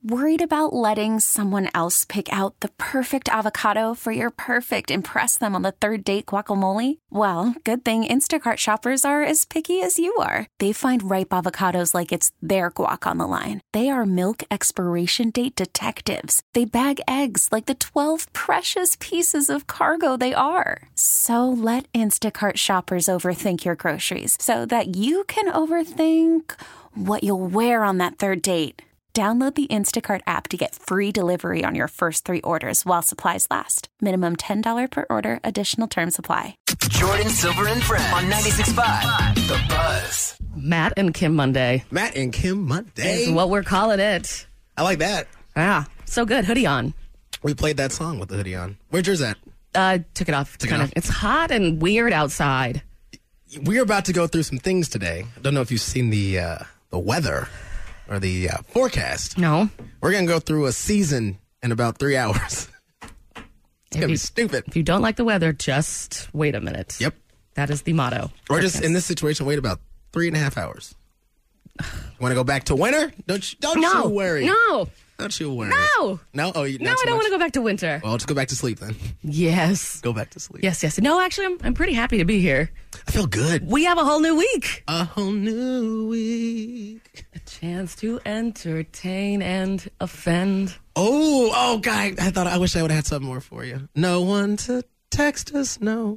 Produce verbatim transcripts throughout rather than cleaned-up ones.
Worried about letting someone else pick out the perfect avocado for your perfect impress them on the third date guacamole? Well, good thing Instacart shoppers are as picky as you are. They find ripe avocados like it's their guac on the line. They are milk expiration date detectives. They bag eggs like the twelve precious pieces of cargo they are. So let Instacart shoppers overthink your groceries so that you can overthink what you'll wear on that third date. Download the Instacart app to get free delivery on your first three orders while supplies last. Minimum ten dollars per order. Additional terms apply. Jordan Silver and Friends on ninety-six point five The Buzz. Matt and Kim Monday. Matt and Kim Monday. Is what we're calling it. I like that. Yeah, so good. Hoodie on. We played that song with the hoodie on. Where's yours at? Uh, took it off. Took kind it of. off? It's hot and weird outside. We're about to go through some things today. I don't know if you've seen the uh, the weather or the uh, forecast. No. We're going to go through a season in about three hours. It's going to be stupid. If you don't like the weather, just wait a minute. Yep. That is the motto. Or just in this situation, wait about three and a half hours. Want to go back to winter? Don't you, don't No. you worry. No. Don't you worry. No. No? Oh, you, No, I don't want to go back to winter. Well, just go back to sleep then. Yes. Go back to sleep. Yes, yes. No, actually, I'm, I'm pretty happy to be here. I feel good. We have a whole new week. A whole new week. A chance to entertain and offend. Oh, oh, God. I thought I wish I would have had something more for you. No one to text us, no.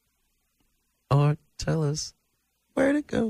Or tell us where to go.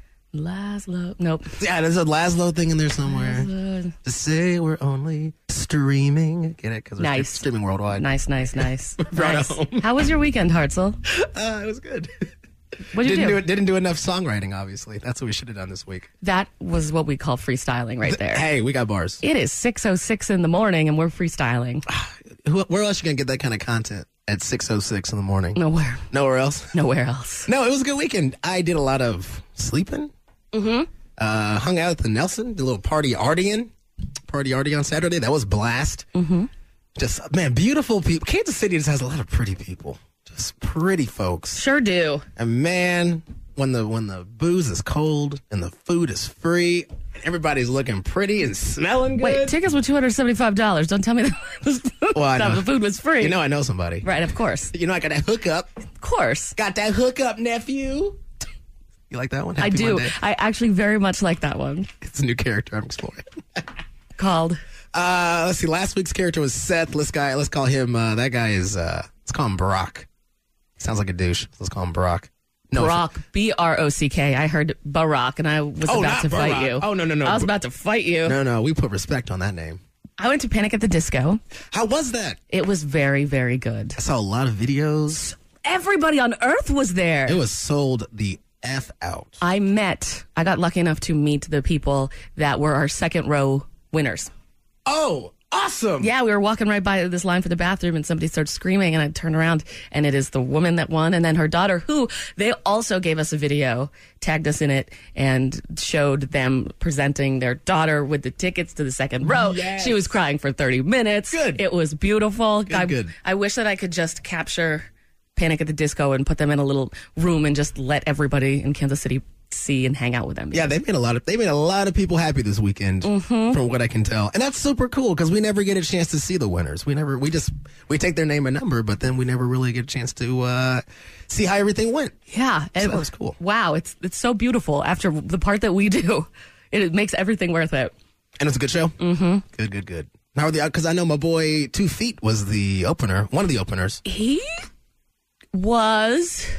Laszlo. Nope. Yeah, there's a Laszlo thing in there somewhere. Laszlo. To say we're only streaming. Get it? Because we're Nice. streaming worldwide. Nice, nice, nice. Brought nice. home. How was your weekend, Hartzell? Uh, it was good. What did you didn't do? do it. Didn't do enough songwriting. Obviously, that's what we should have done this week. That was what we call freestyling right there. Hey, we got bars. It is six oh six in the morning and we're freestyling. Who, where else you gonna get that kind of content at six oh six in the morning? Nowhere. Nowhere else. Nowhere else. No, it was a good weekend. I did a lot of sleeping. Mm-hmm. Uh, hung out at the Nelson. Did a little party artying. Party arty on Saturday. That was blast. Mm-hmm. Just man, beautiful people. Kansas City just has a lot of pretty people. Just pretty folks. Sure do. And man, when the when the booze is cold and the food is free, and everybody's looking pretty and smelling good. Wait, tickets were two hundred seventy-five dollars. Don't tell me that was, Well, I know. the food was free. You know I know somebody. Right, of course. You know I got that hookup. Of course. Got that hookup, nephew. You like that one? I Happy do. Monday. I actually very much like that one. It's a new character I'm exploring. Called. Uh, let's see. Last week's character was Seth. Let's guy. Let's call him. Uh, that guy is. Uh, let's call him Barack. Sounds like a douche. Let's call him Barack. No, Barack. B R O C K. I heard Barack, and I was Oh, about not to fight Barack. you. Oh, no, no, no. I was about to fight you. No, no. We put respect on that name. I went to Panic at the Disco. How was that? It was very, very good. I saw a lot of videos. Everybody on Earth was there. It was sold the F out. I met, I got lucky enough to meet the people that were our second row winners. Oh, awesome. Yeah, we were walking right by this line for the bathroom and somebody started screaming and I turned around and it is the woman that won and then her daughter who they also gave us a video, tagged us in it and showed them presenting their daughter with the tickets to the second row. Yes. She was crying for thirty minutes. Good. It was beautiful. Good, I, good. I wish that I could just capture Panic at the Disco and put them in a little room and just let everybody in Kansas City see and hang out with them. Yeah, they made a lot of they made a lot of people happy this weekend, Mm-hmm. from what I can tell, and that's super cool because we never get a chance to see the winners. We never we just we take their name and number, but then we never really get a chance to uh, see how everything went. Yeah, So that was cool. Wow, it's it's so beautiful. After the part that we do, it, it makes everything worth it. And it's a good show. Mm-hmm. Good, good, good. How are the? Because I know my boy Two Feet was the opener, one of the openers. He was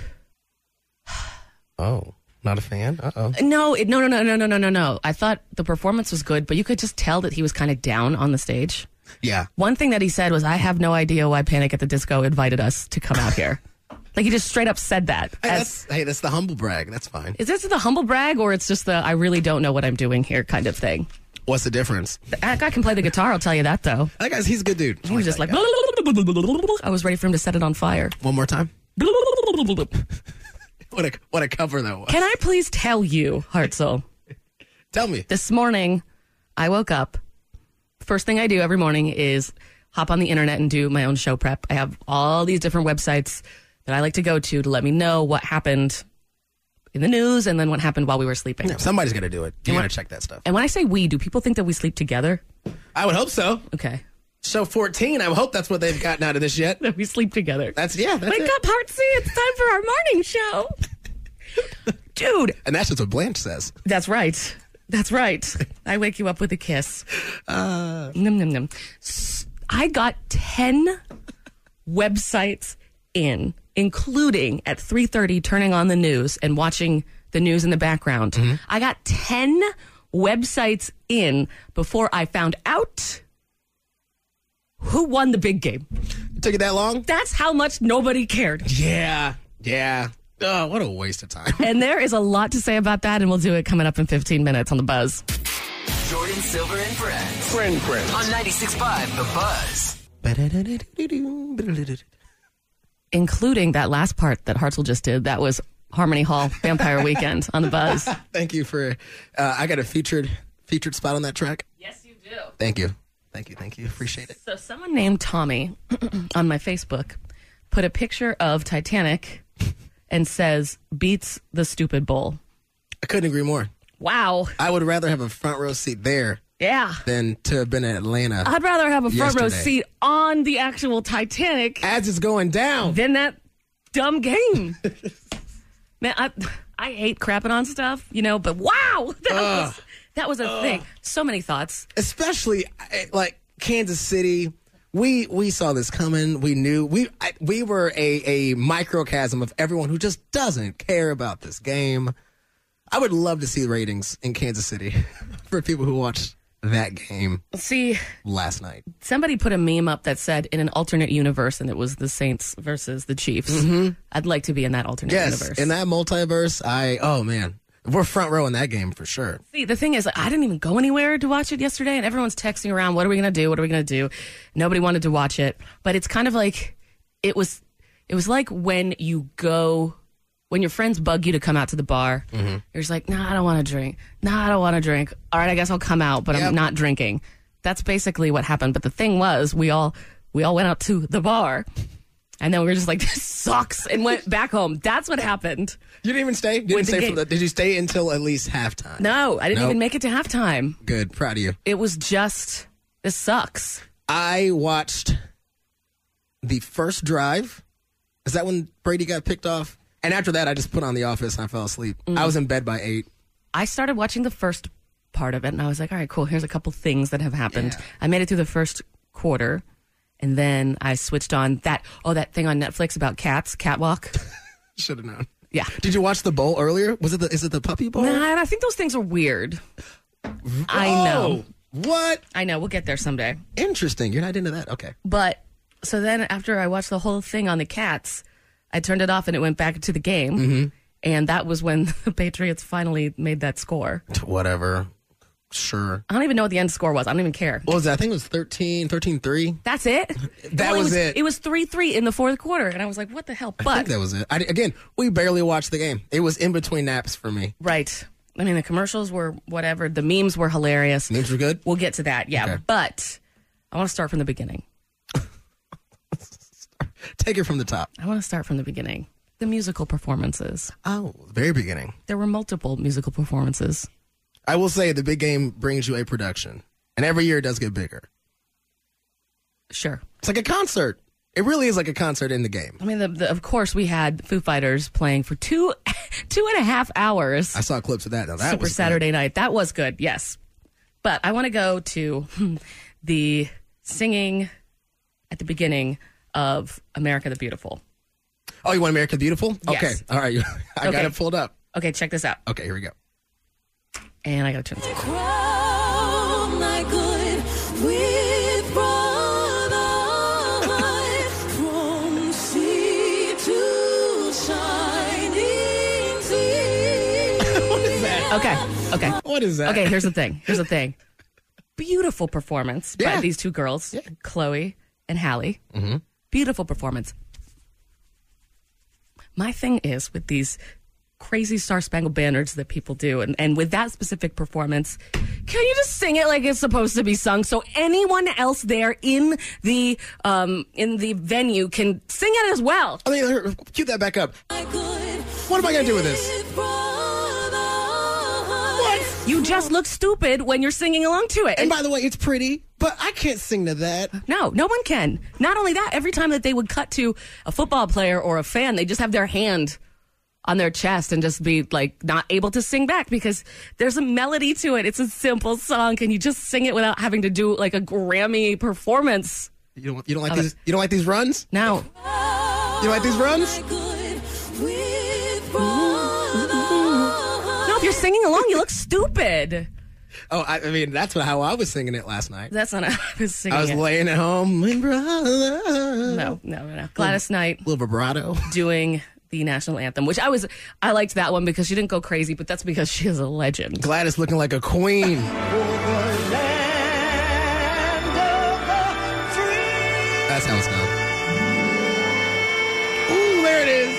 Oh, not a fan. Uh oh. no, it, no, no, no, no, no, no, no, no. I thought the performance was good, but you could just tell that he was kind of down on the stage. Yeah. One thing that he said was, "I have no idea why Panic at the Disco invited us to come out here." Like he just straight up said that. Hey, As- that's hey, that's the humble brag. That's fine. is this the humble brag or it's just the I really don't know what I'm doing here kind of thing? What's the difference? That guy can play the guitar. I'll tell you that though. That guy's he's a good dude. He was just that like, guy. I was ready for him to set it on fire. One more time. What a what a cover that was. Can I please tell you, Hartzell, Tell me. this morning I woke up. First thing I do every morning is hop on the internet and do my own show prep. I have all these different websites that I like to go to to let me know what happened in the news and then what happened while we were sleeping. Yeah, somebody's got to do it. You And got when- to check that stuff. And when I say we, do people think that we sleep together? I would hope so. Okay. Show fourteen. I hope that's what they've gotten out of this yet. That we sleep together. That's yeah. That's Wake it. up, Heartsy. It's time for our morning show. Dude. And that's just what Blanche says. That's right. That's right. I wake you up with a kiss. Uh, num, num, num. S- I got ten websites in, including at three thirty turning on the news and watching the news in the background. Mm-hmm. I got ten websites in before I found out who won the big game. It took it that long? That's how much nobody cared. Yeah. Yeah. Oh, what a waste of time. And there is a lot to say about that, and we'll do it coming up in fifteen minutes on The Buzz. Jordan Silver and Friends. Friend, friend. On ninety-six point five The Buzz. Including that last part that Hartzell just did. That was Harmony Hall Vampire Weekend on The Buzz. Thank you for, uh, I got a featured featured spot on that track. Yes, you do. Thank you. Thank you. Thank you. Appreciate it. So someone named Tommy on my Facebook put a picture of Titanic and says, beats the stupid bowl. I couldn't agree more. Wow. I would rather have a front row seat there Yeah. than to have been in Atlanta. I'd rather have a front row Yesterday. seat on the actual Titanic As it's going down. than that dumb game. Man, I I hate crapping on stuff, you know, but wow, that was that was a thing. So many thoughts. Especially I- like Kansas City. We we saw this coming. We knew we I, we were a, a microcosm of everyone who just doesn't care about this game. I would love to see ratings in Kansas City for people who watched that game See, last night. somebody put a meme up that said in an alternate universe, and it was the Saints versus the Chiefs. I'd like to be in that alternate Yes, universe. in that multiverse, I oh man, we're front row in that game for sure. See, the thing is, I didn't even go anywhere to watch it yesterday, and everyone's texting around, what are we going to do? What are we going to do? Nobody wanted to watch it. But it's kind of like, it was it was like when you go, when your friends bug you to come out to the bar, you're just like, nah, I don't want to drink. Nah, I don't want to drink. All right, I guess I'll come out, but Yep. I'm not drinking. That's basically what happened. But the thing was, we all we all went out to the bar, and then we were just like, this sucks, and went back home. That's what happened. You didn't even stay. You didn't With the stay game. for the, did you stay until at least halftime? No, I didn't Nope. even make it to halftime. Good, proud of you. It was just, this sucks. I watched the first drive. Is that when Brady got picked off? And after that, I just put on The Office and I fell asleep. I was in bed by eight. I started watching the first part of it, and I was like, all right, cool. Here's a couple things that have happened. Yeah. I made it through the first quarter, and then I switched on that, oh, that thing on Netflix about cats, Catwalk. Should have known. Yeah. Did you watch the bowl earlier? Was it the? Is it the puppy bowl? Nah, I think those things are weird. I Oh, know. What? I know. We'll get there someday. Interesting. You're not into that. Okay. But, so then after I watched the whole thing on the cats, I turned it off and it went back to the game. Mm-hmm. And that was when the Patriots finally made that score. Whatever. Sure. I don't even know what the end score was. I don't even care. What was that? I think it was thirteen, thirteen three. That's it? That No, was it. It was three three in the fourth quarter. And I was like, what the hell? I But, think that was it. I, again, we barely watched the game. It was in between naps for me. right. I mean, the commercials were whatever. The memes were hilarious. Names were good. We'll get to that. Yeah. Okay. But I want to start from the beginning. Take it from the top. I want to start from the beginning. The musical performances. Oh, very beginning. There were multiple musical performances. I will say the big game brings you a production, and every year it does get bigger. Sure. It's like a concert. It really is like a concert in the game. I mean, the, the, of course, we had Foo Fighters playing for two, two and a half hours. I saw clips of that. Now, that Super was good. Saturday night. That was good, yes. But I want to go to the singing at the beginning of America the Beautiful. Oh, you want America the Beautiful? Yes. Okay. All right. I got Okay. it pulled up. Okay, check this out. Okay, here we go. And I got to turn this. Crown my good with brotherhood from sea to shining sea. What is that? Okay, okay. What is that? Okay, here's the thing. Here's the thing. Beautiful performance by Yeah. these two girls, Yeah. Chloe and Hallie. Mm-hmm. Beautiful performance. My thing is with these crazy Star Spangled Banners that people do, and, and with that specific performance, can you just sing it like it's supposed to be sung so anyone else there in the um in the venue can sing it as well? I mean, here, cue that back up. My good What am I going to do with this? You just look stupid when you're singing along to it. And by the way, it's pretty, but I can't sing to that. No, no one can. Not only that, every time that they would cut to a football player or a fan, they just have their hand on their chest and just be like not able to sing back because there's a melody to it. It's a simple song. Can you just sing it without having to do like a Grammy performance? You don't, you don't like these? You don't like these runs? No. You like these runs? No, if you're singing along, you look stupid. Oh, I, I mean, that's how I was singing it last night. That's not how I was singing I was it. laying at home. My brother. No, no, no, no. Gladys Knight Little vibrato. doing the national anthem, which I was, I liked that one because she didn't go crazy, but that's because she is a legend. Gladys looking like a queen. That's how it's done. Ooh, there it is.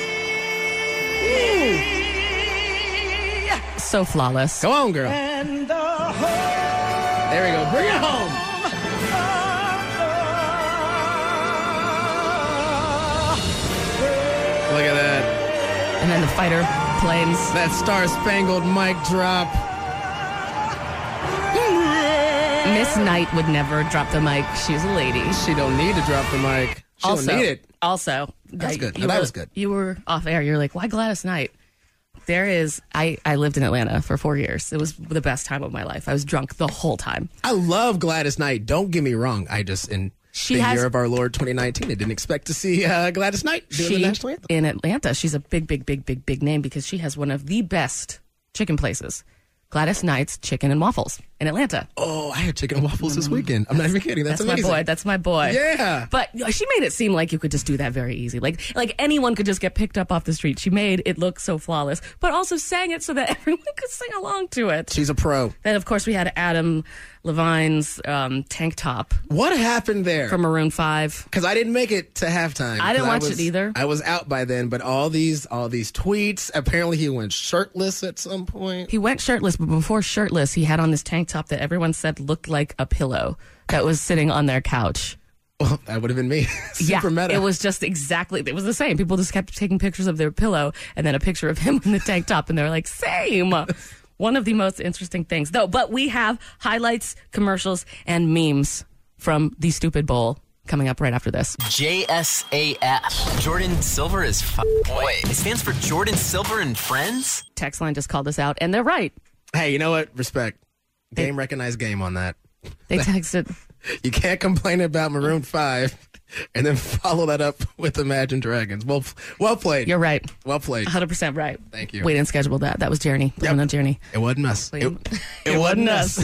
Ooh. So flawless. Come on, girl. There we go. Bring it home. Look at that. And then the fighter planes. That star-spangled mic drop. Miss Knight would never drop the mic. She's a lady. She don't need to drop the mic. She also, don't need it. Also, That's I- good. You No, that were- was good. You were off air. You're like, why Gladys Knight? There is, I, I lived in Atlanta for four years. It was the best time of my life. I was drunk the whole time. I love Gladys Knight. Don't get me wrong. I just, in She the has- year of our Lord twenty nineteen, I didn't expect to see uh, Gladys Knight doing She, the national anthem. in Atlanta, she's a big, big, big, big, big name because she has one of the best chicken places. Gladys Knight's Chicken and Waffles in Atlanta. Oh, I had chicken and waffles this weekend. I'm not even kidding. That's, That's amazing. my boy. That's my boy. Yeah. But she made it seem like you could just do that very easy. Like like anyone could just get picked up off the street. She made it look so flawless, but also sang it so that everyone could sing along to it. She's a pro. Then, of course, we had Adam Levine's um, tank top What happened there? from Maroon five. Because I didn't make it to halftime. I didn't 'Cause watch was- it either. I was out by then, but all these all these tweets. Apparently, he went shirtless at some point. He went shirtless, but before shirtless, he had on this tank top that everyone said looked like a pillow that was sitting on their couch. Well, that would have been me. Super yeah, meta. it was just exactly, it was the same. People just kept taking pictures of their pillow and then a picture of him in the tank top, and they're like, same. One of the most interesting things, though. But we have highlights, commercials, and memes from the Stupid Bowl coming up right after this. J S A F. Jordan Silver is f- Wait, it stands for Jordan Silver and Friends? Text line just called us out, and they're right. Hey, you know what? Respect. Game recognized game on that. They texted, You can't complain about Maroon five and then follow that up with Imagine Dragons. Well, well played. you're right. Well played. one hundred percent right. Thank you. We didn't schedule that. That was Journey. Yep. No, Journey. It wasn't us. It, It, it wasn't us.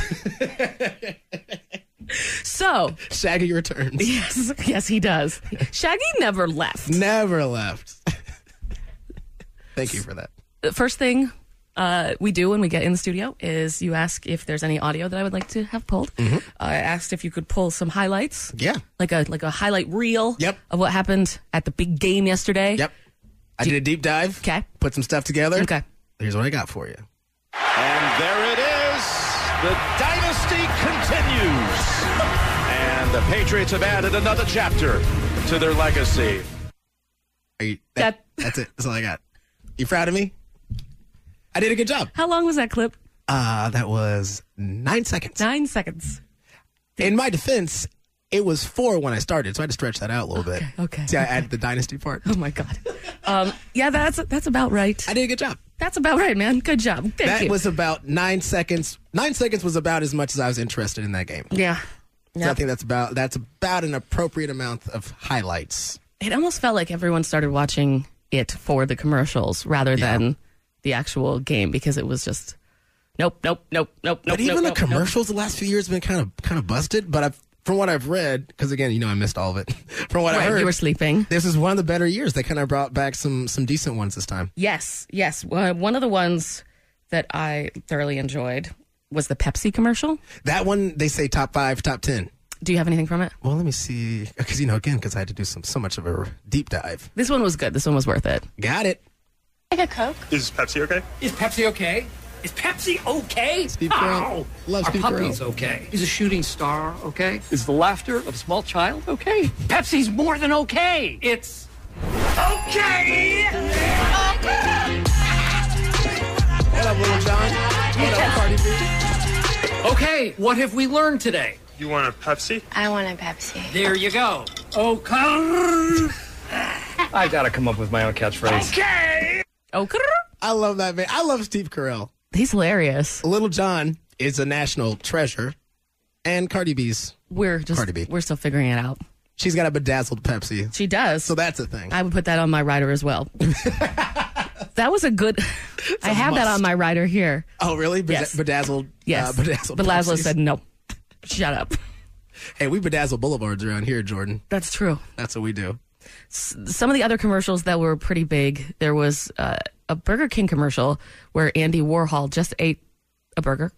So, Shaggy returns. yes, yes, he does. Shaggy never left. Never left. Thank you for that. The first thing uh, we do when we get in the studio is you ask if there's any audio that I would like to have pulled. Mm-hmm. I asked if you could pull some highlights. Yeah. Like a like a highlight reel Yep. of what happened at the big game yesterday. Yep. I did a deep dive. Okay. Put some stuff together. Okay. Here's what I got for you. And there it is. The dynasty continues. And the Patriots have added another chapter to their legacy. Are you, That- that's it. That's all I got. You proud of me? I did a good job. How long was that clip? Uh, that was nine seconds. Nine seconds. In my defense, it was four when I started, so I had to stretch that out a little bit. okay, See, I okay. added the dynasty part. Oh my God. Um, yeah, that's that's about right. I did a good job. That's about right, man. Good job. Thank that you. was about nine seconds. Nine seconds was about as much as I was interested in that game. yeah. So Yep. I think that's about that's about an appropriate amount of highlights. It almost felt like everyone started watching it for the commercials rather Yeah. than the actual game because it was just nope, nope, nope, nope, nope. But even nope, the nope, commercials the last few years have been kind of kind of busted. But I've, from what I've read, because again, you know, I missed all of it. From what nope. I Right, heard, you were sleeping. this is one of the better years. They kind of brought back some some decent ones this time. Yes, yes. Uh, one of the ones that I thoroughly enjoyed was the Pepsi commercial. That one, they say top five, top ten. Do you have anything from it? Well, let me see. Because, you know, again, because I had to do some so much of a deep dive. This one was good. This one was worth it. Got it. Is Pepsi okay? Is Pepsi okay? Is Pepsi okay? Steve Carell. Love Our Steve puppy's Carell. okay. Is a shooting star okay? Is the laughter of a small child okay? Pepsi's more than okay. It's okay. Okay. What up, Little John? What up, Cardi B? Okay, what have we learned today? You want a Pepsi? I want a Pepsi. There you go. Okay. I gotta come up with my own catchphrase. Okay. Okay. I love that, man. I love Steve Carell. He's hilarious. Little John is a national treasure, and Cardi B's. We're just Cardi B. we're still figuring it out. She's got a bedazzled Pepsi. She does. So that's a thing. I would put that on my rider as well. That was a good. I have that must. on my rider here. Oh, really? Beda- Yes. Bedazzled. Yes. Uh, bedazzled. But Laszlo Pepsis. said no. Shut up. Hey, we bedazzle boulevards around here, Jordan. That's true. That's what we do. S- Some of the other commercials that were pretty big. There was uh, a Burger King commercial where Andy Warhol just ate a burger.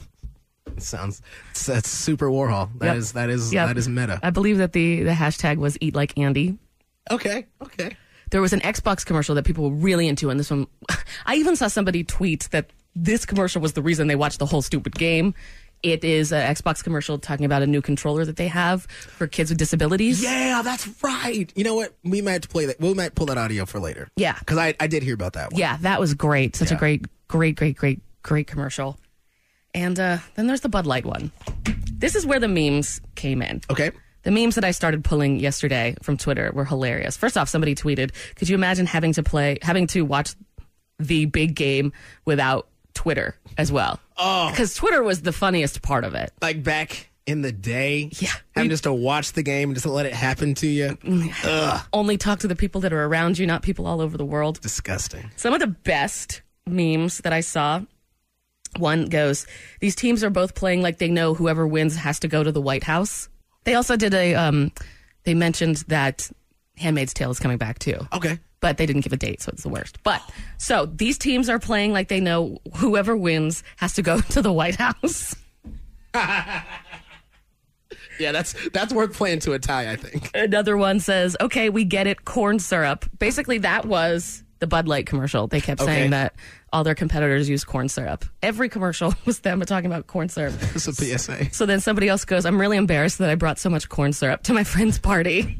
It sounds that's super Warhol. That Yep. is that is Yep. that is meta. I believe that the the hashtag was Eat Like Andy. Okay, okay. There was an Xbox commercial that people were really into, and this one, I even saw somebody tweet that this commercial was the reason they watched the whole stupid game. It is an Xbox commercial talking about a new controller that they have for kids with disabilities. Yeah, that's right. You know what? We might have to play that. We might pull that audio for later. Yeah. because I, I did hear about that one. Yeah, that was great. Such a Yeah. great, great, great, great, great commercial. And uh, then there's the Bud Light one. This is where the memes came in. Okay. The memes that I started pulling yesterday from Twitter were hilarious. First off, somebody tweeted, could you imagine having to play, having to watch the big game without Twitter as well? Oh. Because Twitter was the funniest part of it. Like back in the day. Yeah. Having just to watch the game and just to let it happen to you. Ugh. Only talk to the people that are around you, not people all over the world. Disgusting. Some of the best memes that I saw, one goes, these teams are both playing like they know whoever wins has to go to the White House. They also did a, um, they mentioned that Handmaid's Tale is coming back too. Okay. But they didn't give a date, so it's the worst. But, so these teams are playing like they know whoever wins has to go to the White House. Yeah, that's that's worth playing to a tie, I think. Another one says, okay, we get it, corn syrup. Basically, that was the Bud Light commercial. They kept Okay. saying that all their competitors use corn syrup. Every commercial was them talking about corn syrup. It's a P S A. So then somebody else goes, I'm really embarrassed that I brought so much corn syrup to my friend's party.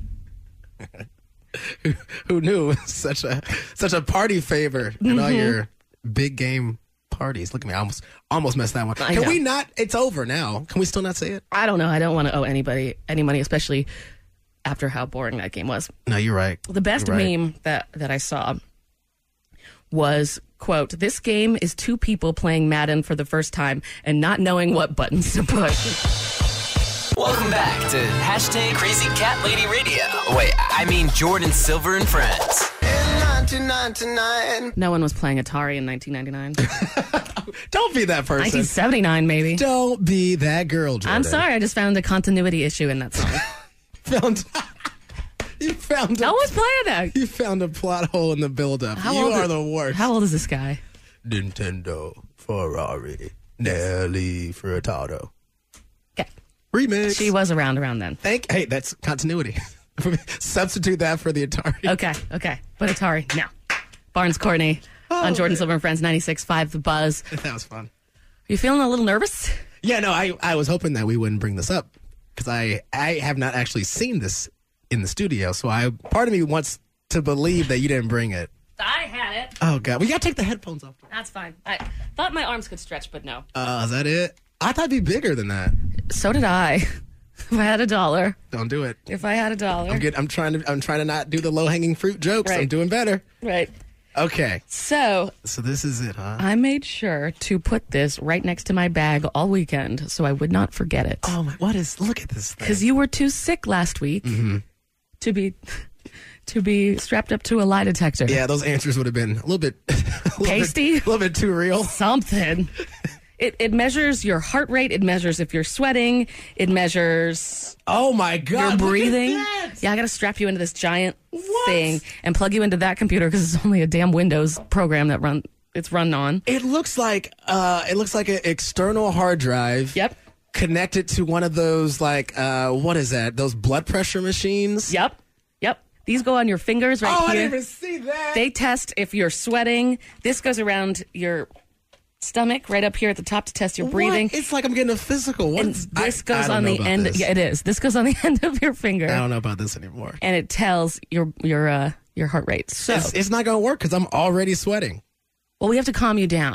Who knew it was such a such a party favor in Mm-hmm. all your big game parties? Look at me, I almost almost messed that one. I Can know. we not? It's over now. Can we still not say it? I don't know. I don't want to owe anybody any money, especially after how boring that game was. No, you're right. The best You're right. meme that, that I saw was, quote, this game is two people playing Madden for the first time and not knowing what buttons to push. Welcome back to hashtag Crazy Cat Lady Radio. Wait, I mean Jordan Silver and Friends. No one was playing Atari in nineteen ninety-nine. Don't be that person. nineteen seventy-nine, maybe. Don't be that girl, Jordan. I'm sorry. I just found a continuity issue in that song. Found, you found. No A, one's playing that. you found a plot hole in the buildup. How You old are is- the worst. How old is this guy? Nintendo, Ferrari, Nelly Furtado. Okay. Remix. She was around around then. Thank. Hey, that's continuity. Substitute that for the Atari. Okay, okay. But Atari, no. Barnes Courtney on Jordan Silver and Friends, ninety-six point five The Buzz. That was fun. You feeling a little nervous? Yeah, no, I, I was hoping that we wouldn't bring this up because I, I have not actually seen this in the studio. So I part of me wants to believe that you didn't bring it. I had it. Oh, God. We got to take the headphones off. That's fine. I thought my arms could stretch, but no. Uh, is that it? I thought it'd be bigger than that. So did I. If I had a dollar. Don't do it. If I had a dollar. I'm good. I'm trying to. I'm trying to not do the low hanging fruit jokes. I'm Right. doing better. Right. Okay. So So this is it, huh? I made sure to put this right next to my bag all weekend so I would not forget it. Oh my! What is? Look at this thing. Because you were too sick last week to be to be strapped up to a lie detector. Yeah, those answers would have been a little bit a little Pasty? bit, a little bit too real. Something. It it measures your heart rate. It measures if you're sweating. It measures Oh my God! your look at breathing. that. Yeah, I got to strap you into this giant What? thing and plug you into that computer because it's only a damn Windows program that run it's run on. It looks like uh, it looks like an external hard drive. Yep. Connected to one of those like uh, what is that? Those blood pressure machines. Yep. Yep. These go on your fingers right Oh, I here. didn't even see that. They test if you're sweating. This goes around your stomach right up here at the top to test your breathing. What? It's like I'm getting a physical. What And is- this I- goes I don't on know the about end. this. Yeah, it is. This goes on the end of your finger, I don't know about this anymore. and it tells your your uh, your heart rate. So, It's, it's not going to work because I'm already sweating. well, we have to calm you down.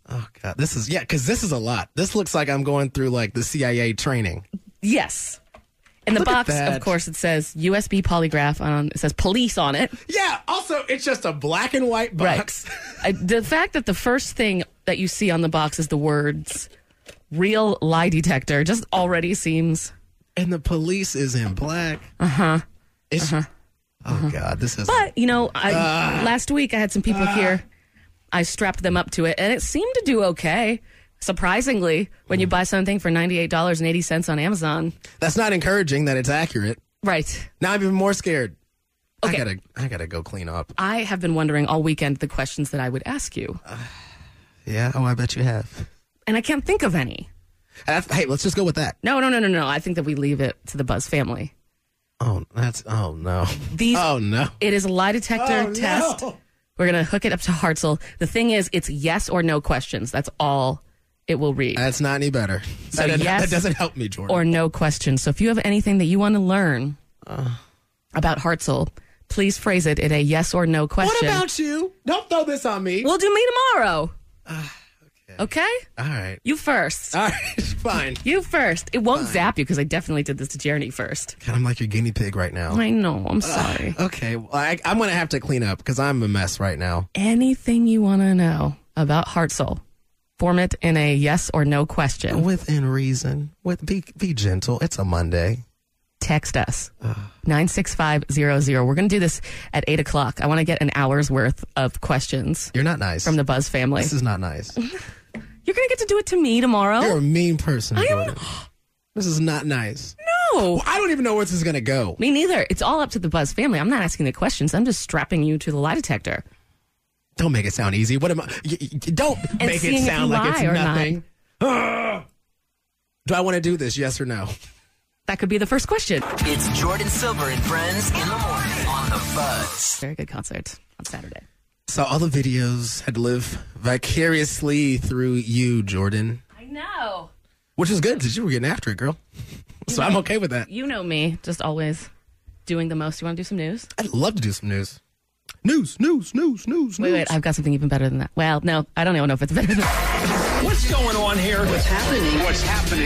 Oh, God. This is, yeah, because this is a lot. This looks like I'm going through, like, the C I A training. Yes. In the Look at box, that. of course, it says U S B polygraph on. It says police on it. Yeah. Also, it's just a black and white box. Right. I, the fact that the first thing that you see on the box is the words "real lie detector" just already seems. And the police is in black. Uh huh. It's, uh-huh. Oh, uh-huh. God. This is. But you know, I, uh, last week I had some people uh, here. I strapped them up to it, and it seemed to do okay. Surprisingly, when you buy something for ninety-eight dollars and eighty cents on Amazon. That's not encouraging that it's accurate. Right. Now I'm even more scared. Okay. I gotta, I gotta go clean up. I have been wondering all weekend the questions that I would ask you. Uh, yeah? Oh, I bet you have. And I can't think of any. That's, hey, let's just go with that. No, no, no, no, no. I think that we leave it to the Buzz family. Oh, that's, oh, no. These, oh, no. It is a lie detector oh, test. No. We're going to hook it up to Hartzell. The thing is, it's yes or no questions. That's all it will read. That's not any better. So that, yes that doesn't help me, Jordan. Or no questions. So if you have anything that you want to learn uh, about Hartzell, please phrase it in a yes or no question. What about you? Don't throw this on me. We'll do me tomorrow. Uh, okay. Okay? All right. You first. All right. Fine. You first. It won't Fine. zap you because I definitely did this to Jeremy first. God, I'm like your guinea pig right now. I know. I'm sorry. Uh, okay. Well, I, I'm going to have to clean up because I'm a mess right now. Anything you want to know about Hartzell, form it in a yes or no question. Within reason. With Be, be gentle. It's a Monday. Text us. nine six five zero zero. We're going to do this at eight o'clock. I want to get an hour's worth of questions. You're not nice. From the Buzz family. This is not nice. You're going to get to do it to me tomorrow. You're a mean person, I Jordan. Am... This is not nice. No. Well, I don't even know where this is going to go. Me neither. It's all up to the Buzz family. I'm not asking the questions. I'm just strapping you to the lie detector. Don't make it sound easy. What am I? Y- y- don't and make it sound like it's nothing. Not. Do I want to do this? Yes or no? That could be the first question. It's Jordan Silver and Friends in the morning on the Buzz. Very good concert on Saturday. So all the videos had to live vicariously through you, Jordan. I know. Which is good because you were getting after it, girl. So know, I'm okay with that. You know me, just always doing the most. You want to do some news? I'd love to do some news. News, news, news, news, Wait, news. wait, I've got something even better than that. Well, no, I don't even know if it's better than that. What's going on here? What's happening? What's happening?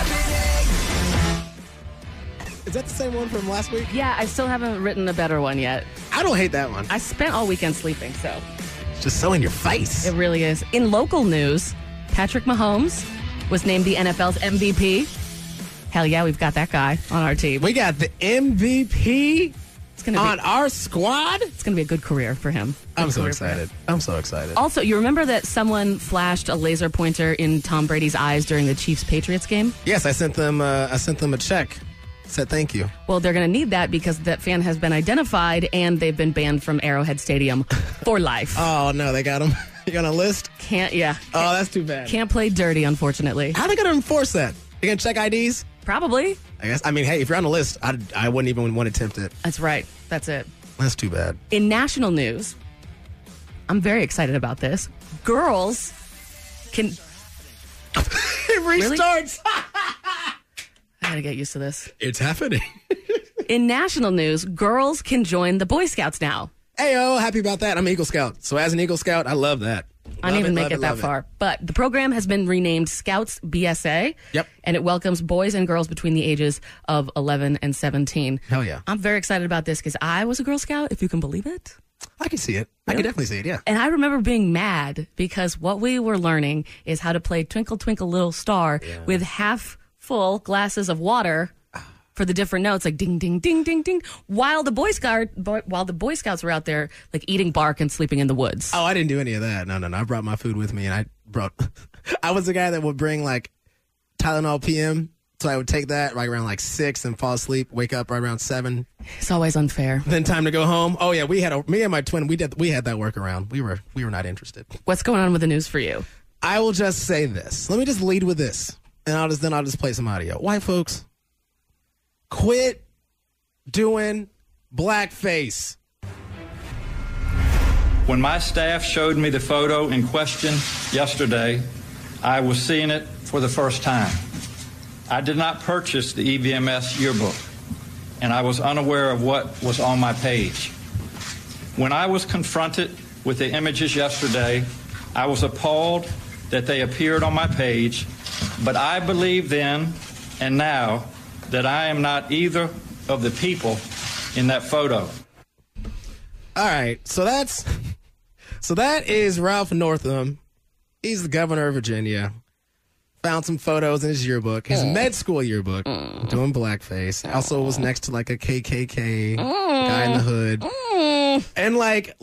Is that the same one from last week? Yeah, I still haven't written a better one yet. I don't hate that one. I spent all weekend sleeping, so. It's just so in your face. It really is. In local news, Patrick Mahomes was named the N F L's M V P. Hell yeah, we've got that guy on our team. We got the M V P it's gonna on be, our squad. It's going to be a good career for him. Good I'm so excited. I'm so excited. Also, you remember that someone flashed a laser pointer in Tom Brady's eyes during the Chiefs-Patriots game? Yes, I sent them. Uh, I sent them a check. Said thank you. Well, they're going to need that because that fan has been identified and they've been banned from Arrowhead Stadium for life. Oh no, they got him. You on a list? Can't. Yeah. Can't, oh, that's too bad. Can't play dirty, unfortunately. How are they going to enforce that? They going to check I Ds? Probably. I guess. I mean, hey, if you're on the list, I, I wouldn't even want to tempt it. That's right. That's it. That's too bad. In national news, I'm very excited about this. Girls can. It restarts. Really? I gotta get used to this. It's happening. In national news, girls can join the Boy Scouts now. Hey-o, happy about that. I'm an Eagle Scout. So as an Eagle Scout, I love that. I didn't even make it that far. But the program has been renamed Scouts B S A. Yep. And it welcomes boys and girls between the ages of eleven and seventeen. Hell yeah. I'm very excited about this because I was a Girl Scout, if you can believe it. I can see it. I Really? can definitely see it, yeah. And I remember being mad because what we were learning is how to play Twinkle Twinkle Little Star Yeah. with half full glasses of water for the different notes, like ding, ding, ding, ding, ding, while the Boy Scout, boy, while the Boy Scouts were out there, like eating bark and sleeping in the woods. Oh, I didn't do any of that. No, no, no. I brought my food with me, and I brought. I was the guy that would bring like Tylenol P M, so I would take that right around like six and fall asleep, wake up right around seven. It's always unfair. Then time to go home. Oh yeah, we had a, me and my twin. We did. We had that workaround. We were we were not interested. What's going on with the news for you? I will just say this. Let me just lead with this, and I'll just then I'll just play some audio. White folks, quit doing blackface. When my staff showed me the photo in question yesterday, I was seeing it for the first time. I did not purchase the E V M S yearbook, and I was unaware of what was on my page. When I was confronted with the images yesterday, I was appalled that they appeared on my page, but I believe then and now that I am not either of the people in that photo. All right, so that's so that is Ralph Northam. He's the governor of Virginia. Found some photos in his yearbook, his med school yearbook, doing blackface. Also was next to like a K K K guy in the hood. And like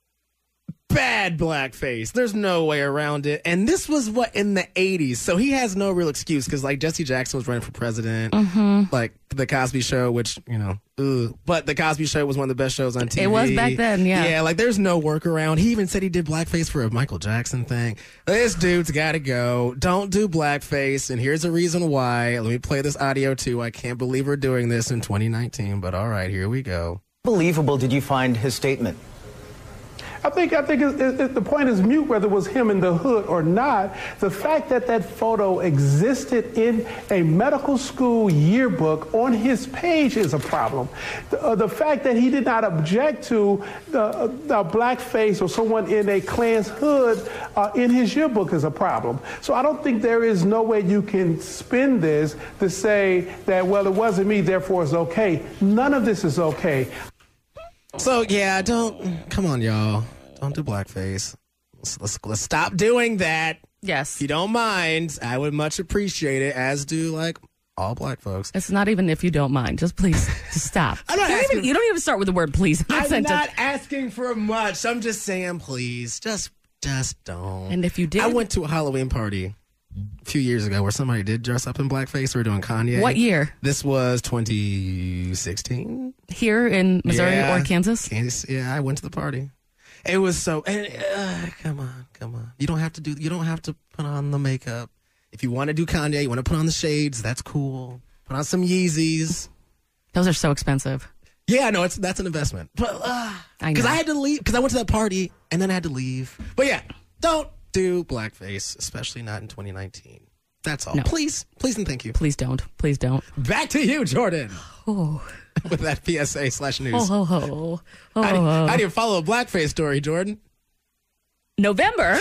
bad blackface. There's no way around it. And this was what in the eighties. So he has no real excuse because like Jesse Jackson was running for president. Mm-hmm. Like the Cosby Show, which, you know, ugh. But the Cosby Show was one of the best shows on T V. It was back then, yeah. Yeah, like there's no workaround. He even said he did blackface for a Michael Jackson thing. This dude's got to go. Don't do blackface. And here's a reason why. Let me play this audio too. I can't believe we're doing this in twenty nineteen, but all right, here we go. Believable did you find his statement? I think I think it, it, it, the point is mute whether it was him in the hood or not. The fact that that photo existed in a medical school yearbook on his page is a problem. The, uh, the fact that he did not object to the, uh, the blackface or someone in a Klan's hood uh, in his yearbook is a problem. So I don't think there is no way you can spin this to say that, well, it wasn't me, therefore it's okay. None of this is okay. So, yeah, don't, come on, y'all. Don't do blackface. Let's, let's, let's stop doing that. Yes. If you don't mind, I would much appreciate it, as do, like, all black folks. It's not even if you don't mind. Just please, just stop. I'm not you, don't asking, even, you don't even start with the word please. In that I'm sentence. not asking for much. I'm just saying, please, just, just don't. And if you did? I went to a Halloween party a few years ago where somebody did dress up in blackface. We were doing Kanye. What year? This was twenty sixteen. Here in Missouri yeah. or Kansas? Kansas. Yeah, I went to the party. It was so. And, uh, come on, come on. You don't have to do. You don't have to put on the makeup. If you want to do Kanye, you want to put on the shades. That's cool. Put on some Yeezys. Those are so expensive. Yeah, no, it's that's an investment. But uh, because I, I had to leave because I went to that party and then I had to leave. But yeah, don't do blackface, especially not in twenty nineteen. That's all. No. Please, please and thank you. Please don't. Please don't. Back to you, Jordan. Oh. With that P S A slash news. Oh, ho, ho. Oh, how, do, ho. how do you follow a blackface story, Jordan? November.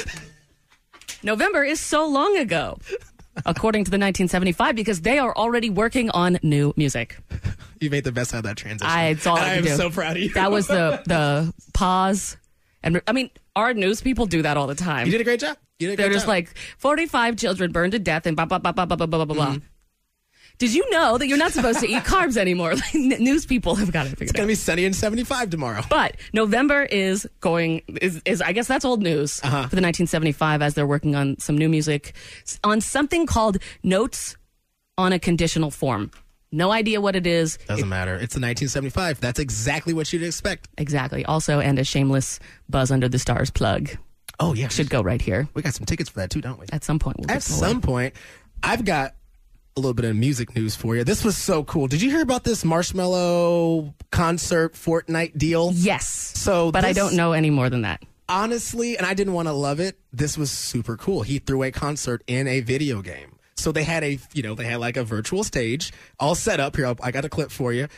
November is so long ago, according to the nineteen seventy-five, because they are already working on new music. You made the best out of that transition. I, it's all I, I could am do. so proud of you. That was the, the pause. And I mean, our news people do that all the time. You did a great job. You did a great They're just job. like, forty-five children burned to death and blah, blah, blah, blah, blah, blah, blah, blah, blah. Mm-hmm. Did you know that you're not supposed to eat carbs anymore? Like, n- news people have got it figured It's going out. to be sunny and seventy-five tomorrow. But November is going, is, is I guess that's old news Uh-huh. for the nineteen seventy-five as they're working on some new music on something called Notes on a Conditional Form. No idea what it is. Doesn't It- matter. It's the nineteen seventy-five. That's exactly what you'd expect. Exactly. Also, and a shameless Buzz Under the Stars plug. Oh, yeah. Should go right here. We got some tickets for that, too, don't we? At some point. We'll At get some away. point, I've got a little bit of music news for you. This was so cool. Did you hear about this Marshmello concert Fortnite deal? Yes. So, But I this- don't know any more than that. Honestly, and I didn't want to love it, this was super cool. He threw a concert in a video game. So they had a, you know, they had like a virtual stage all set up. Here, I'll- I got a clip for you.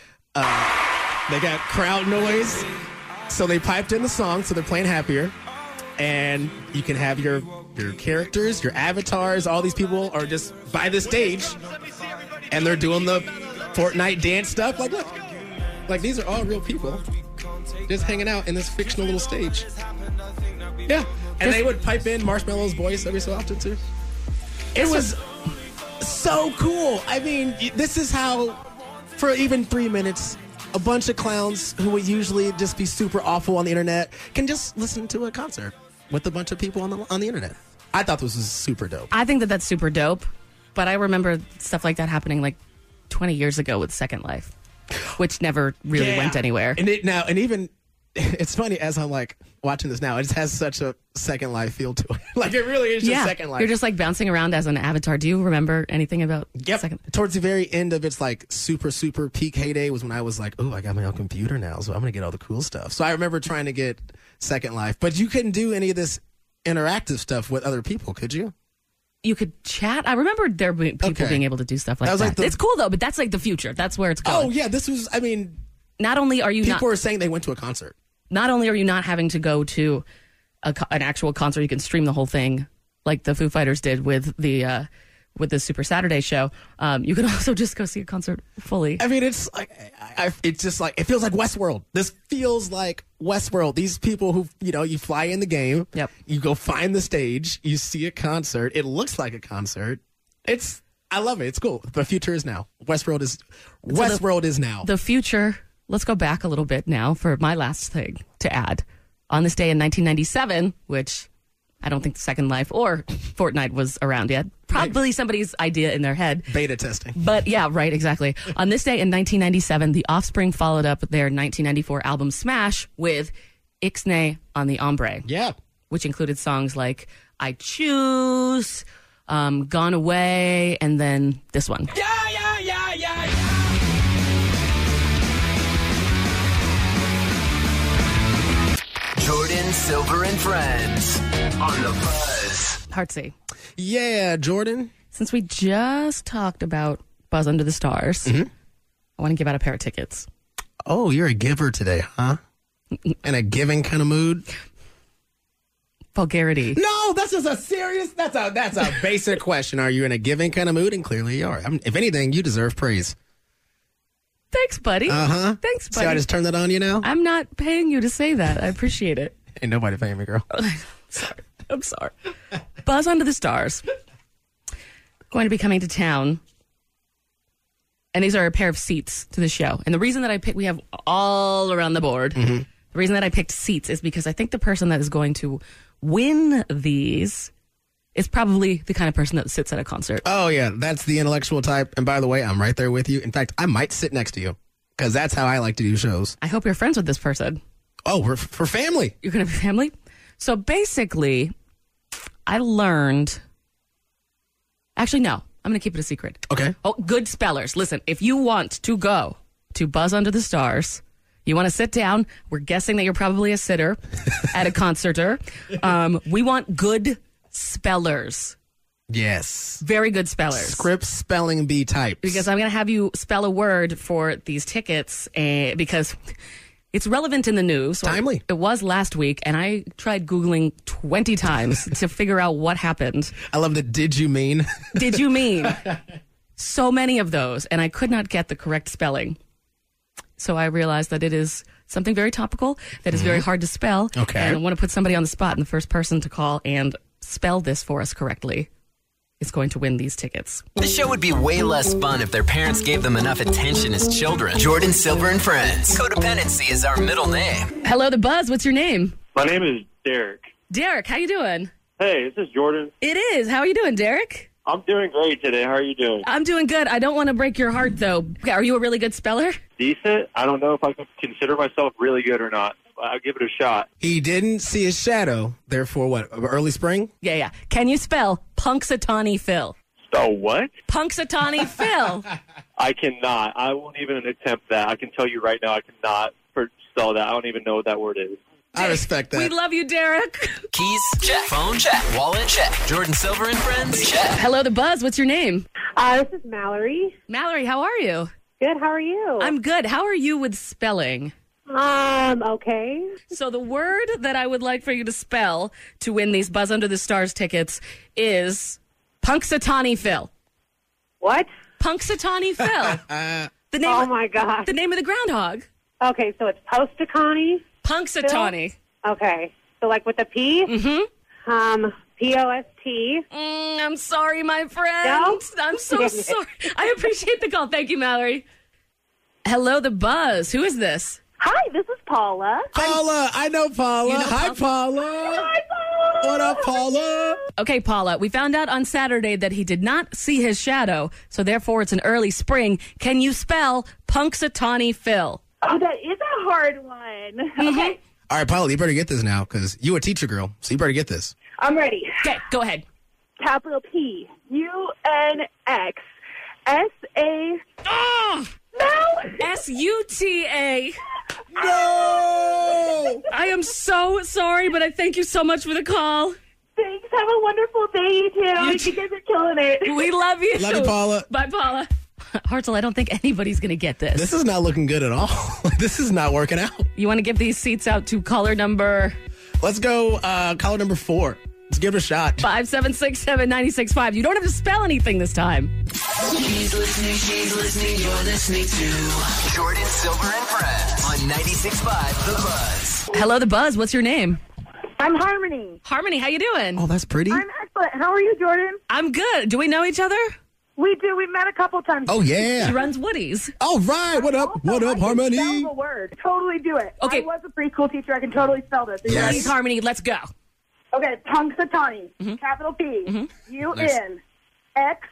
Uh, they got crowd noise. So they piped in the song, so they're playing Happier. And you can have your your characters, your avatars, all these people are just by the stage. And they're doing the Fortnite dance stuff. Like, look, like these are all real people just hanging out in this fictional little stage. Yeah. And This- they would pipe in Marshmello's voice every so often, too. It was so cool. I mean, this is how, for even three minutes, a bunch of clowns who would usually just be super awful on the internet can just listen to a concert with a bunch of people on the on the internet. I thought this was super dope. I think that that's super dope. But I remember stuff like that happening like twenty years ago with Second Life, which never really Yeah. went anywhere. And it now, and even it's funny as I'm like watching this now, it just has such a Second Life feel to it. Like it really is just yeah, Second Life. you're just like bouncing around as an avatar. Do you remember anything about Yep. Second? Towards the very end of its like super, super peak heyday was when I was like, oh, I got my own computer now, so I'm going to get all the cool stuff. So I remember trying to get Second Life, but you couldn't do any of this interactive stuff with other people, could you? You could chat. I remember there being people Okay. being able to do stuff like That that. was like the- It's cool though, but that's like the future. That's where it's going. Oh, yeah, this was, I mean, Not only are you people not were saying they went to a concert. not only are you not having to go to a, co- an actual concert, you can stream the whole thing like the Foo Fighters did with the uh, with the Super Saturday show, um, you can also just go see a concert fully. I mean, it's like, I, I, it's just like, it feels like Westworld. This feels like Westworld. These people who, you know, you fly in the game. Yep. You go find the stage. You see a concert. It looks like a concert. It's, I love it. It's cool. The future is now. Westworld is, so Westworld the, is now. The future, let's go back a little bit now for my last thing to add. On this day in nineteen ninety-seven, which I don't think Second Life or Fortnite was around yet. Probably somebody's idea in their head. Beta testing. But yeah, right, exactly. On this day in nineteen ninety-seven, The Offspring followed up their nineteen ninety-four album Smash with Ixnay on the Hombre. Yeah. Which included songs like I Choose, um, Gone Away, and then this one. Yeah, yeah, yeah, yeah, yeah. Jordan, Silver, and Friends on the Buzz. Heartsy. Yeah, Jordan. Since we just talked about Buzz Under the Stars, mm-hmm. I want to give out a pair of tickets. Oh, you're a giver today, huh? In a giving kind of mood? Vulgarity. No, that's just a serious, that's a that's a basic question. Are you in a giving kind of mood? And clearly you are. I mean, if anything, you deserve praise. Thanks, buddy. Uh-huh. Thanks, buddy. See, I just turned that on you now? I'm not paying you to say that. I appreciate it. Ain't nobody paying me, girl. Sorry. I'm sorry. Buzz Under the Stars. Going to be coming to town. And these are a pair of seats to the show. And the reason that I picked, we have all around the board. Mm-hmm. The reason that I picked seats is because I think the person that is going to win these is probably the kind of person that sits at a concert. Oh, yeah. That's the intellectual type. And by the way, I'm right there with you. In fact, I might sit next to you because that's how I like to do shows. I hope you're friends with this person. Oh, we're for family. You're going to be family? So basically, I learned... Actually, no. I'm going to keep it a secret. Okay. Oh, good spellers. Listen, if you want to go to Buzz Under the Stars, you want to sit down. We're guessing that you're probably a sitter at a concerter. Um, we want good spellers. Yes. Very good spellers. Script spelling bee types. Because I'm going to have you spell a word for these tickets uh, because it's relevant in the news. Timely. It was last week, and I tried Googling twenty times to figure out what happened. I love the did you mean? Did you mean? So many of those, and I could not get the correct spelling. So I realized that it is something very topical that is mm-hmm. very hard to spell. Okay. And I want to put somebody on the spot, and the first person to call and spell this for us correctly is going to win these tickets. The show would be way less fun if their parents gave them enough attention as children. Jordan, Silver, and Friends. Codependency is our middle name. Hello, The Buzz. What's your name? My name is Derek. Derek, how you doing? Hey, this is Jordan. It is. How are you doing, Derek? I'm doing great today. How are you doing? I'm doing good. I don't want to break your heart, though. Are you a really good speller? Decent. I don't know if I could consider myself really good or not. I'll give it a shot. He didn't see his shadow. Therefore, what? Early spring? Yeah, yeah. Can you spell Punxsutawney Phil? Oh, what? Punxsutawney Phil. I cannot. I won't even attempt that. I can tell you right now I cannot spell that. I don't even know what that word is. I respect that. We love you, Derek. Keys? Check. Phone? Check. Wallet? Check. Jordan, Silver, and Friends? Check. Hello, The Buzz. What's your name? Uh, this is Mallory. Mallory, how are you? Good. How are you? I'm good. How are you with spelling? Um, okay. So the word that I would like for you to spell to win these Buzz Under the Stars tickets is Punxsutawney Phil. What? Punxsutawney Phil. The name oh, my God. The name of the groundhog. Okay, so it's Postacani? Punxsutawney. Okay. So like with a P? Mm-hmm. Um, P O S T. Mm, I'm sorry, my friend. No? I'm so sorry. I appreciate the call. Thank you, Mallory. Hello, The Buzz. Who is this? Hi, this is Paula. Paula. I know Paula. You know Hi, Paula? Paula. Hi, Paula. What up, Paula? Okay, Paula, we found out on Saturday that he did not see his shadow, so therefore it's an early spring. Can you spell Punxsutawney Phil? Oh, that is a hard one. Mm-hmm. Okay. All right, Paula, you better get this now because you a teacher girl, so you better get this. I'm ready. Okay, go ahead. Capital P U N X S A. Oh! No! S U T A. No! I am so sorry, but I thank you so much for the call. Thanks. Have a wonderful day, you two. You, you guys are killing it. We love you. Love you, Paula. Bye, Paula. Hartzell, I don't think anybody's going to get this. This is not looking good at all. This is not working out. You want to give these seats out to caller number... Let's go uh, caller number four. Let's give it a shot. five seven six seven nine six five. You don't have to spell anything this time. He's listening, she's listening, you're listening to Jordan Silver and Friends on ninety-six point five The Buzz. Hello, The Buzz. What's your name? I'm Harmony. Harmony, how you doing? Oh, that's pretty. I'm excellent. How are you, Jordan? I'm good. Do we know each other? We do. We met a couple times. Oh, yeah. She runs Woody's. All right. What up? Also, What up, I Harmony? Can spell the word. Totally do it. Okay. I was a preschool teacher. I can totally spell this. Yes. Please, Harmony, let's go. Okay. Punxsutawney. Mm-hmm. Capital P. U N X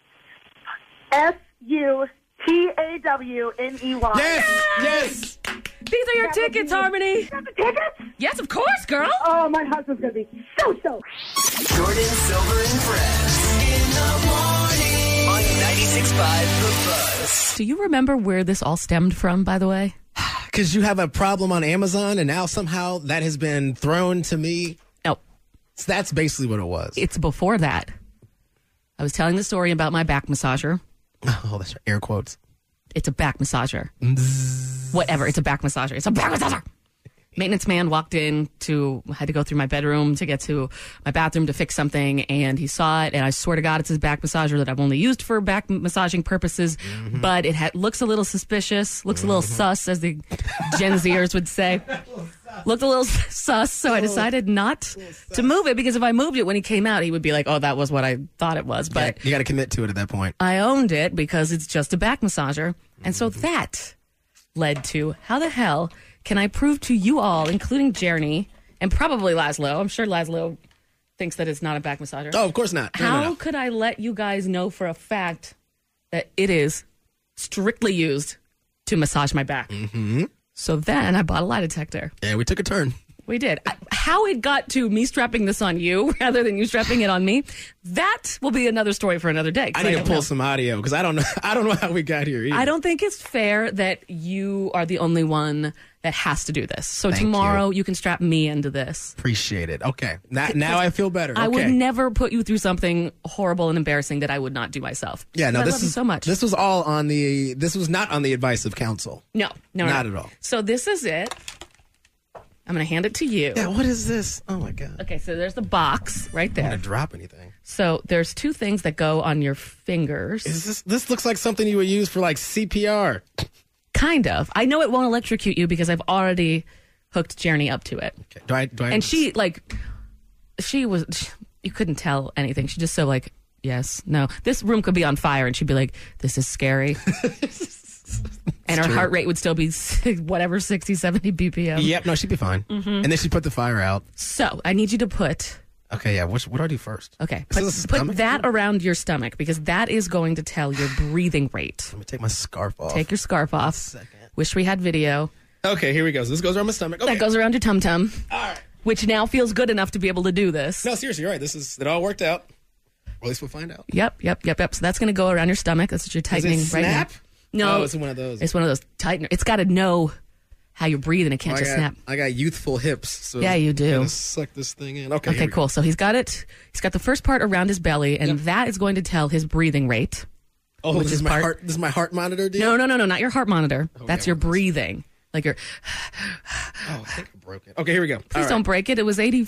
S U T A W N E Y. Yes. Yes. These are your tickets, Harmony. You got the tickets? Yes, of course, girl. Oh, my husband's going to be so stoked. Jordan Silver and Friends in the morning on ninety-six point five The Buzz. Do you remember where this all stemmed from, by the way? Because you have a problem on Amazon, and now somehow that has been thrown to me. No. So that's basically what it was. It's before that. I was telling the story about my back massager. Oh, that's air quotes. It's a back massager. Whatever. It's a back massager. It's a back massager. Maintenance man walked in to, had to go through my bedroom to get to my bathroom to fix something, and he saw it, and I swear to God, it's his back massager that I've only used for back massaging purposes, mm-hmm. but it ha- looks a little suspicious, looks mm-hmm. a little sus, as the Gen Zers would say. Looked a little sus, so I decided not to move it, because if I moved it when he came out, he would be like, oh, that was what I thought it was. But yeah, you got to commit to it at that point. I owned it because it's just a back massager, and so that led to, how the hell can I prove to you all, including Jeremy, and probably Laszlo, I'm sure Laszlo thinks that it's not a back massager. Oh, of course not. No, How no, no. could I let you guys know for a fact that it is strictly used to massage my back? Mm-hmm. So then I bought a lie detector. Yeah, we took a turn. We did. I, how it got to me strapping this on you rather than you strapping it on me, that will be another story for another day. I need I to pull know. some audio because I don't know. I don't know how we got here either. I don't think it's fair that you are the only one that has to do this. So Thank tomorrow you. you can strap me into this. Appreciate it. Okay. Now, now I feel better. I Okay. would never put you through something horrible and embarrassing that I would not do myself. Yeah, no, I this love you is so much. This was all on the. This was not on the advice of counsel. No, no, Not no. at all. So this is it. I'm going to hand it to you. Yeah, what is this? Oh my god. Okay, so there's the box right I'm there. gonna drop anything. So there's two things that go on your fingers. Is this? This looks like something you would use for like C P R. Kind of. I know it won't electrocute you because I've already hooked Jeremy up to it. Okay. Do I? Do I? And she, like, she was, you couldn't tell anything. She just so, like, yes, no. This room could be on fire, and she'd be like, this is scary. And her true. heart rate would still be whatever, sixty, seventy B P M. Yep. No, she'd be fine. Mm-hmm. And then she put the fire out. So I need you to put, Okay. Yeah. What? What do I do first? okay, This put, is a put stomach that thing? around your stomach because that is going to tell your breathing rate. Let me take my scarf off. Take your scarf off. second. Wish we had video. Okay. Here we go. So this goes around my stomach. Okay. That goes around your tum tum. All right. Which now feels good enough to be able to do this. No, seriously, you're right. This is it. All worked out. Or at least we'll find out. Yep, yep, yep, yep. So that's going to go around your stomach. That's what you're Does tightening it right now. snap? No, Oh, it's one of those. It's one of those tighteners. It's got to know how you're breathing. It can't I just got, snap. I got youthful hips. So Yeah, you do. gotta Suck this thing in. Okay. Okay, here we cool. So he's got it. He's got the first part around his belly, and Yep. that is going to tell his breathing rate. go. Oh, which this is is my part- heart. This is my heart monitor. Deal? No, no, no, no, not your heart monitor. That's I your want this. breathing. Like your. Oh, I think I broke it. Okay, here we go. Please don't break it. It was eighty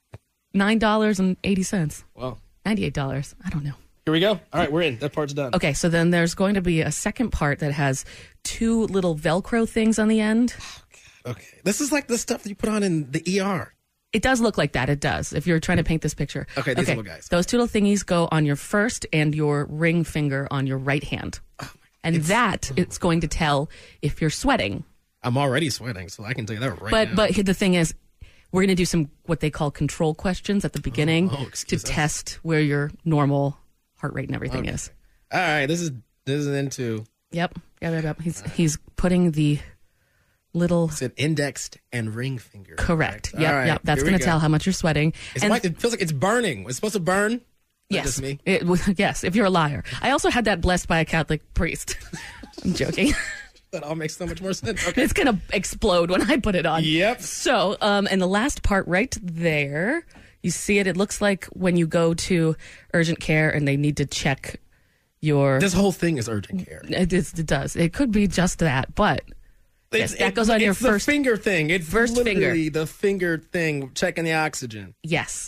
nine dollars and eighty cents. Well, Ninety eight dollars. I don't know. here we go. All right, we're in. That part's done. Okay, so then there's going to be a second part that has two little Velcro things on the end. Okay. This is like the stuff that you put on in the E R. It does look like that. It does. If you're trying to paint this picture. Okay, these little guys. Those two little thingies go on your first and your ring finger on your right hand. Oh and that is going to tell if you're sweating. I'm already sweating, so I can tell you that right but now. but the thing is, we're going to do some what they call control questions at the beginning oh, to excuse us. test where your normal heart rate and everything Okay. is. All right, this is this is into Yep. Yep. Yep. yep. He's he's putting the little. it's an indexed and ring finger. Correct. All Yep. right, Yep. That's here we going to go. tell how much you're sweating. It's And- like, it feels like it's burning. It's supposed to burn. Not Yes. just me. It, yes, if you're a liar. I also had that blessed by a Catholic priest. I'm joking. That all makes so much more sense. Okay. It's going to explode when I put it on. Yep. So, um, and the last part right there, you see it. It looks like when you go to urgent care and they need to check your. This whole thing is urgent care. It, is, it does. It could be just that, but yes, It's- that it- goes on your it's first the finger thing. It's first finger. literally the finger thing checking the oxygen. Yes.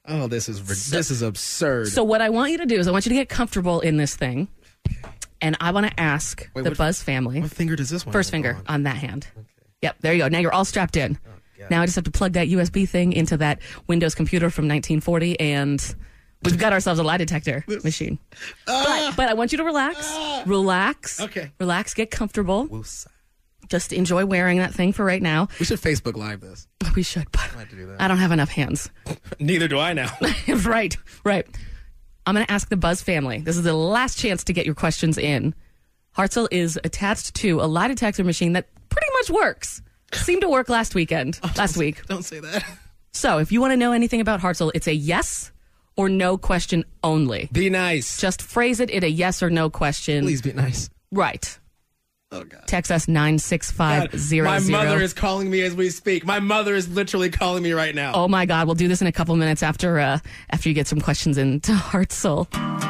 Oh, this is this is absurd. So what I want you to do is I want you to get comfortable in this thing. And I want to ask Wait, the what- Buzz family. What finger does this one First go finger on? on that hand. Yep, there you go. Now you're all strapped in. God. Now I just have to plug that U S B thing into that Windows computer from nineteen forty, and we've got ourselves a lie detector machine. But, but I want you to relax. Relax. Okay. Relax. Get comfortable. Just enjoy wearing that thing for right now. We should Facebook Live this. We should, but I have to do that. I don't have enough hands. Neither do I now. Right, right. I'm going to ask the Buzz family. This is the last chance to get your questions in. Hartzell is attached to a lie detector machine that pretty much works. Seemed to work last weekend, last week. Don't say that. So if you want to know anything about Hartzell, it's a yes or no question only. Be nice. Just phrase it in a yes or no question. Please be nice. Right. Oh, God. Text us nine six five zero My zero. mother is calling me as we speak. My mother is literally calling me right now. Oh my God, we'll do this in a couple minutes after uh, after you get some questions into Hartzell.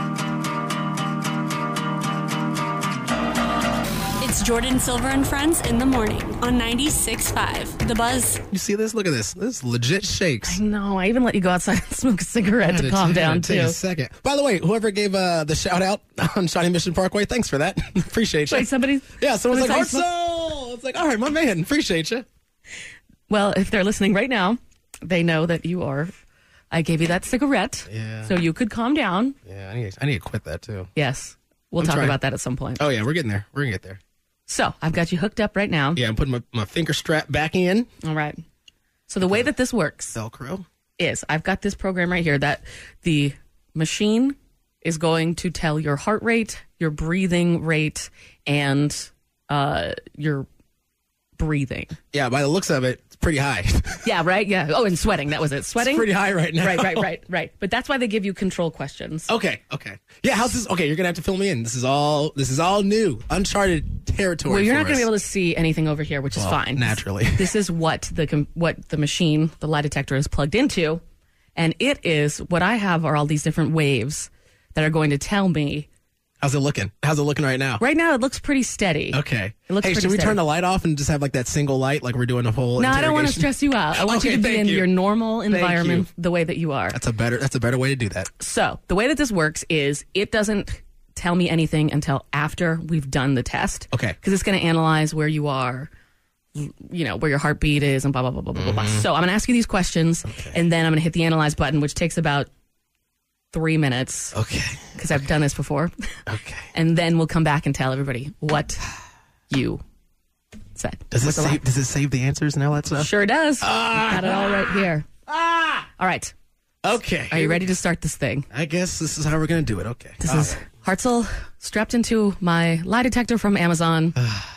It's Jordan Silver and Friends in the morning on ninety-six point five. The Buzz. You see this? Look at this. This is legit shakes. I know. I even let you go outside and smoke a cigarette Had to calm t- down, had to take too. a second. By the way, whoever gave uh, the shout out on Shawnee Mission Parkway, thanks for that. Appreciate you. Wait, somebody? Yeah, someone's like, somebody saw you Hartzell! It's like, all right, my man. Appreciate you. Well, if they're listening right now, they know that you are. I gave you that cigarette, Yeah. so you could calm down. Yeah, I need, I need to quit that, too. Yes. We'll I'm talk trying. about that at some point. Oh, yeah, we're getting there. We're going to get there. So I've got you hooked up right now. Yeah, I'm putting my, my finger strap back in. All right. So the way that this works Velcro. is I've got this program right here that the machine is going to tell your heart rate, your breathing rate, and uh, your breathing. Yeah, by the looks of it, it's pretty high. Yeah, right? Yeah. Oh, and sweating. That was it. Sweating? It's pretty high right now. Right, right, right, right. But that's why they give you control questions. Okay, okay. Yeah, how's this? Okay, you're gonna have to fill me in. This is all. This is all new, uncharted territory. Well, you're for not going to us. be able to see anything over here, which is Well, fine. naturally. This is what the com- what the machine, the lie detector, is plugged into, and it is what I have are all these different waves that are going to tell me. How's it looking? How's it looking right now? Right now, it looks pretty steady. Okay. It looks hey, pretty should we steady. turn the light off and just have like that single light, like we're doing a whole? No, I don't want to interrogation? stress you out. I want Okay, you to be thank in you. your normal Thank environment, you. the way that you are. That's a better. That's a better way to do that. So the way that this works is it doesn't tell me anything until after we've done the test. Okay. Because it's going to analyze where you are, you know, where your heartbeat is and blah, blah, blah, blah, blah, blah. Mm-hmm. So I'm going to ask you these questions, and then I'm going to hit the analyze button, which takes about three minutes. Okay. Because I've done this before. Okay. And then we'll come back and tell everybody what you said. Does it With the lie. save? Does it save the answers and all that stuff? Sure does. Ah. Got it all right here. Ah. All right. Okay. Are you ready to start this thing? I guess this is how we're gonna do it. Okay. This All is right. Hartzell strapped into my lie detector from Amazon.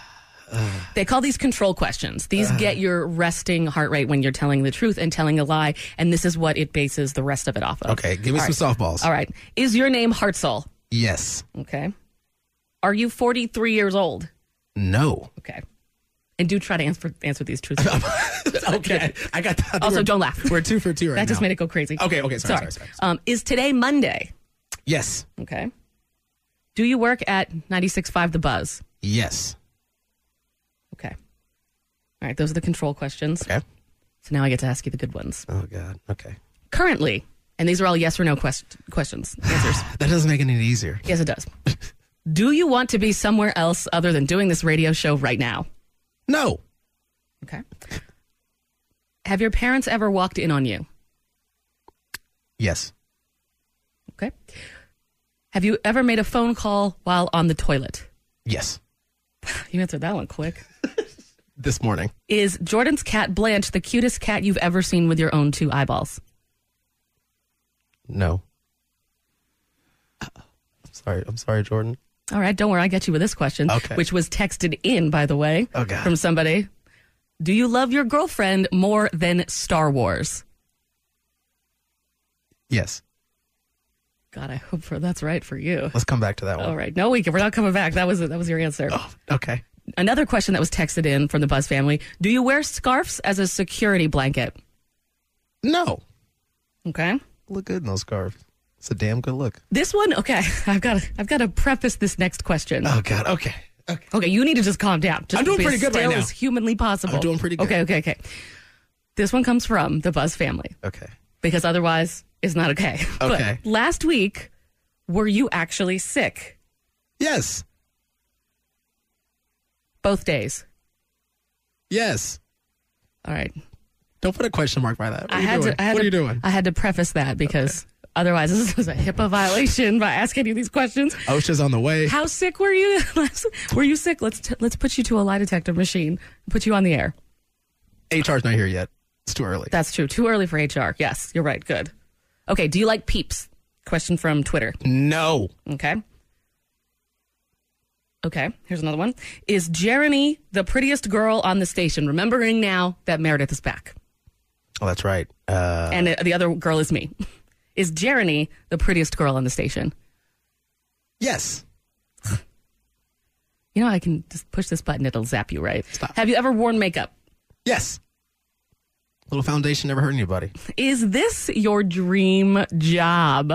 They call these control questions. These get your resting heart rate when you're telling the truth and telling a lie, and this is what it bases the rest of it off of. Okay. Give me All some right. softballs. All right. Is your name Hartzell? Yes. Okay. Are you forty-three years old? No. Okay. And do try to answer answer these truthfully. Okay. I got that. Also, We're- don't laugh. We're two for two right that now. just made it go crazy. Okay. Okay. Sorry. Sorry. Sorry. sorry. Um, is today Monday? Yes. Okay. Do you work at ninety-six point five The Buzz? Yes. Okay. All right. Those are the control questions. Okay. So now I get to ask you the good ones. Oh God. Okay. Currently, and these are all yes or no quest- questions, answers. That doesn't make it any easier. Yes, it does. Do you want to be somewhere else other than doing this radio show right now? No. Okay. Have your parents ever walked in on you? Yes. Okay. Have you ever made a phone call while on the toilet? Yes. You answered that one quick. This morning. Is Jordan's cat Blanche the cutest cat you've ever seen with your own two eyeballs? No. I'm sorry. I'm sorry, Jordan. All right, don't worry. I get you with this question, Okay. which was texted in, by the way, Oh, God. from somebody. Do you love your girlfriend more than Star Wars? Yes. God, I hope for that's right for you. Let's come back to that one. All right, no, we can, we're not coming back. That was that was your answer. Oh, okay. Another question that was texted in from the Buzz family: do you wear scarves as a security blanket? No. Okay. Look good in those scarves. It's a damn good look. This one, okay. I've got to, I've got to preface this next question. Oh God. Okay. Okay. Okay, you need to just calm down. Just I'm doing be pretty as good right still now. as humanly possible. I'm doing pretty good. Okay, okay, okay. This one comes from the Buzz family Okay. because otherwise is not okay. Okay. But last week, were you actually sick? Yes. Both days. Yes. All right. Don't put a question mark by that. What I are you had doing? to. I had what to, are you doing? I had to preface that because okay. otherwise this was a HIPAA violation by asking you these questions. OSHA's on the way. How sick were you? Were you sick? Let's t- let's put you to a lie detector machine. Put you on the air. H R's not here yet. It's too early. That's true. Too early for H R. Yes, you're right. Good. Okay. Do you like Peeps? Question from Twitter. No. Okay. Okay. Here's another one. Is Jeremy the prettiest girl on the station? Remembering now that Meredith is back. Oh, that's right. Uh, and the other girl is me. Is Jeremy the prettiest girl on the station? Yes. You know, I can just push this button. It'll zap you, right? Stop. Have you ever worn makeup? Yes. A little foundation never hurt anybody. Is this your dream job?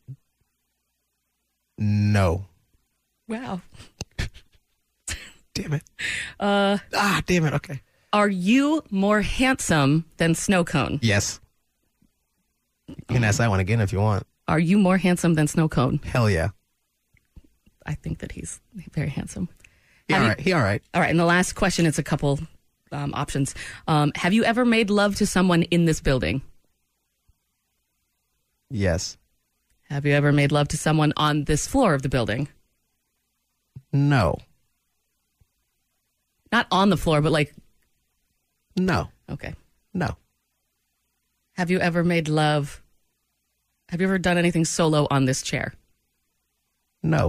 No. Wow. Damn it. Uh, ah, damn it. Okay. Are you more handsome than Snow Cone? Yes. You can ask that one again if you want. Are you more handsome than Snow Cone? Hell yeah. I think that he's very handsome. He all right. You, he all right. All right. And the last question, it's a couple um, options. Um, have you ever made love to someone in this building? Yes. Have you ever made love to someone on this floor of the building? No. Not on the floor, but like... No. Okay. No. Have you ever made love? Have you ever done anything solo on this chair? No.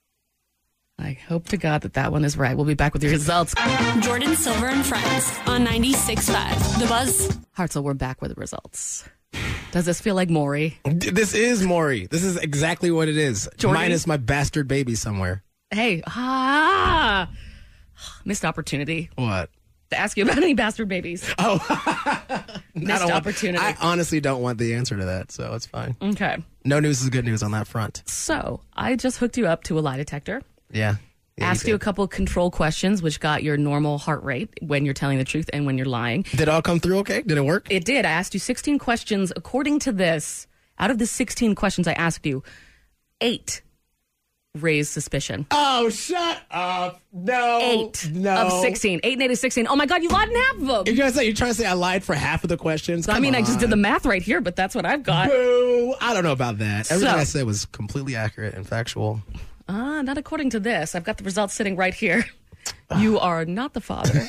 I hope to God that that one is right. We'll be back with your results. Jordan Silver and Friends on ninety-six point five. The Buzz. Hartzell, we're back with the results. Does this feel like Maury? This is Maury. This is exactly what it is. Jordan? Minus my bastard baby somewhere. Hey, ah, missed opportunity. What? To ask you about any bastard babies. Oh, missed want, opportunity. I honestly don't want the answer to that, so it's fine. Okay. No news is good news on that front. So I just hooked you up to a lie detector. Yeah. yeah Asked you, you a couple control questions, which got your normal heart rate when you're telling the truth and when you're lying. Did it all come through okay? Did it work? It did. I asked you sixteen questions. According to this, out of the sixteen questions I asked you, eight raised suspicion. Oh, shut up. No. Eight no. of sixteen. Eight and eight is sixteen. Oh, my God, you lied in half of them. You're, gonna say, you're trying to say I lied for half of the questions? Come I mean, on. I just did the math right here, but that's what I've got. Boo. I don't know about that. Everything So- I said was completely accurate and factual. Ah, not according to this. I've got the results sitting right here. You are not the father.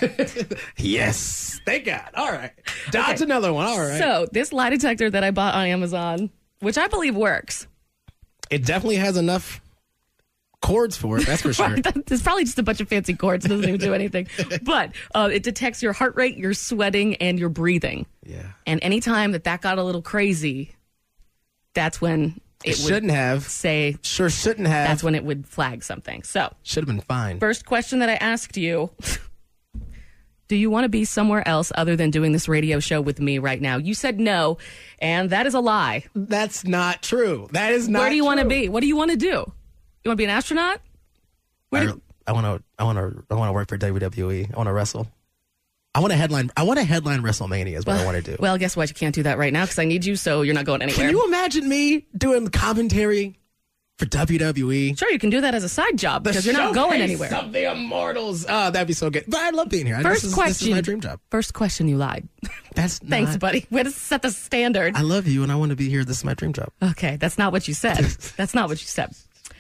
Yes. Thank God. All right. Dodge Okay. another one. All right. So this lie detector that I bought on Amazon, which I believe works. It definitely has enough cords for it. That's for sure. It's probably just a bunch of fancy cords. It doesn't even do anything. But uh, it detects your heart rate, your sweating, and your breathing. Yeah. And anytime that that got a little crazy, that's when it, It would shouldn't have. say, Sure shouldn't have. that's when it would flag something. So Should have been fine. first question that I asked you, do you want to be somewhere else other than doing this radio show with me right now? You said no, and that is a lie. That's not true. That is not Where do you want to true. be? What do you want to do? You want to be an astronaut? Where do- I want to. I want to. I want to work for W W E. I want to wrestle. I want to headline. I want to headline WrestleMania. Is what I want to do. Well, guess what? You can't do that right now because I need you, so you're not going anywhere. Can you imagine me doing commentary for W W E? Sure, you can do that as a side job The because you're not going showcase anywhere. Of the Immortals. Oh, that'd be so good. But I love being here. First this is, question. This is my dream job. First question, you lied. That's Thanks, not, buddy. Way to set the standard. I love you, and I want to be here. This is my dream job. Okay, that's not what you said. That's not what you said.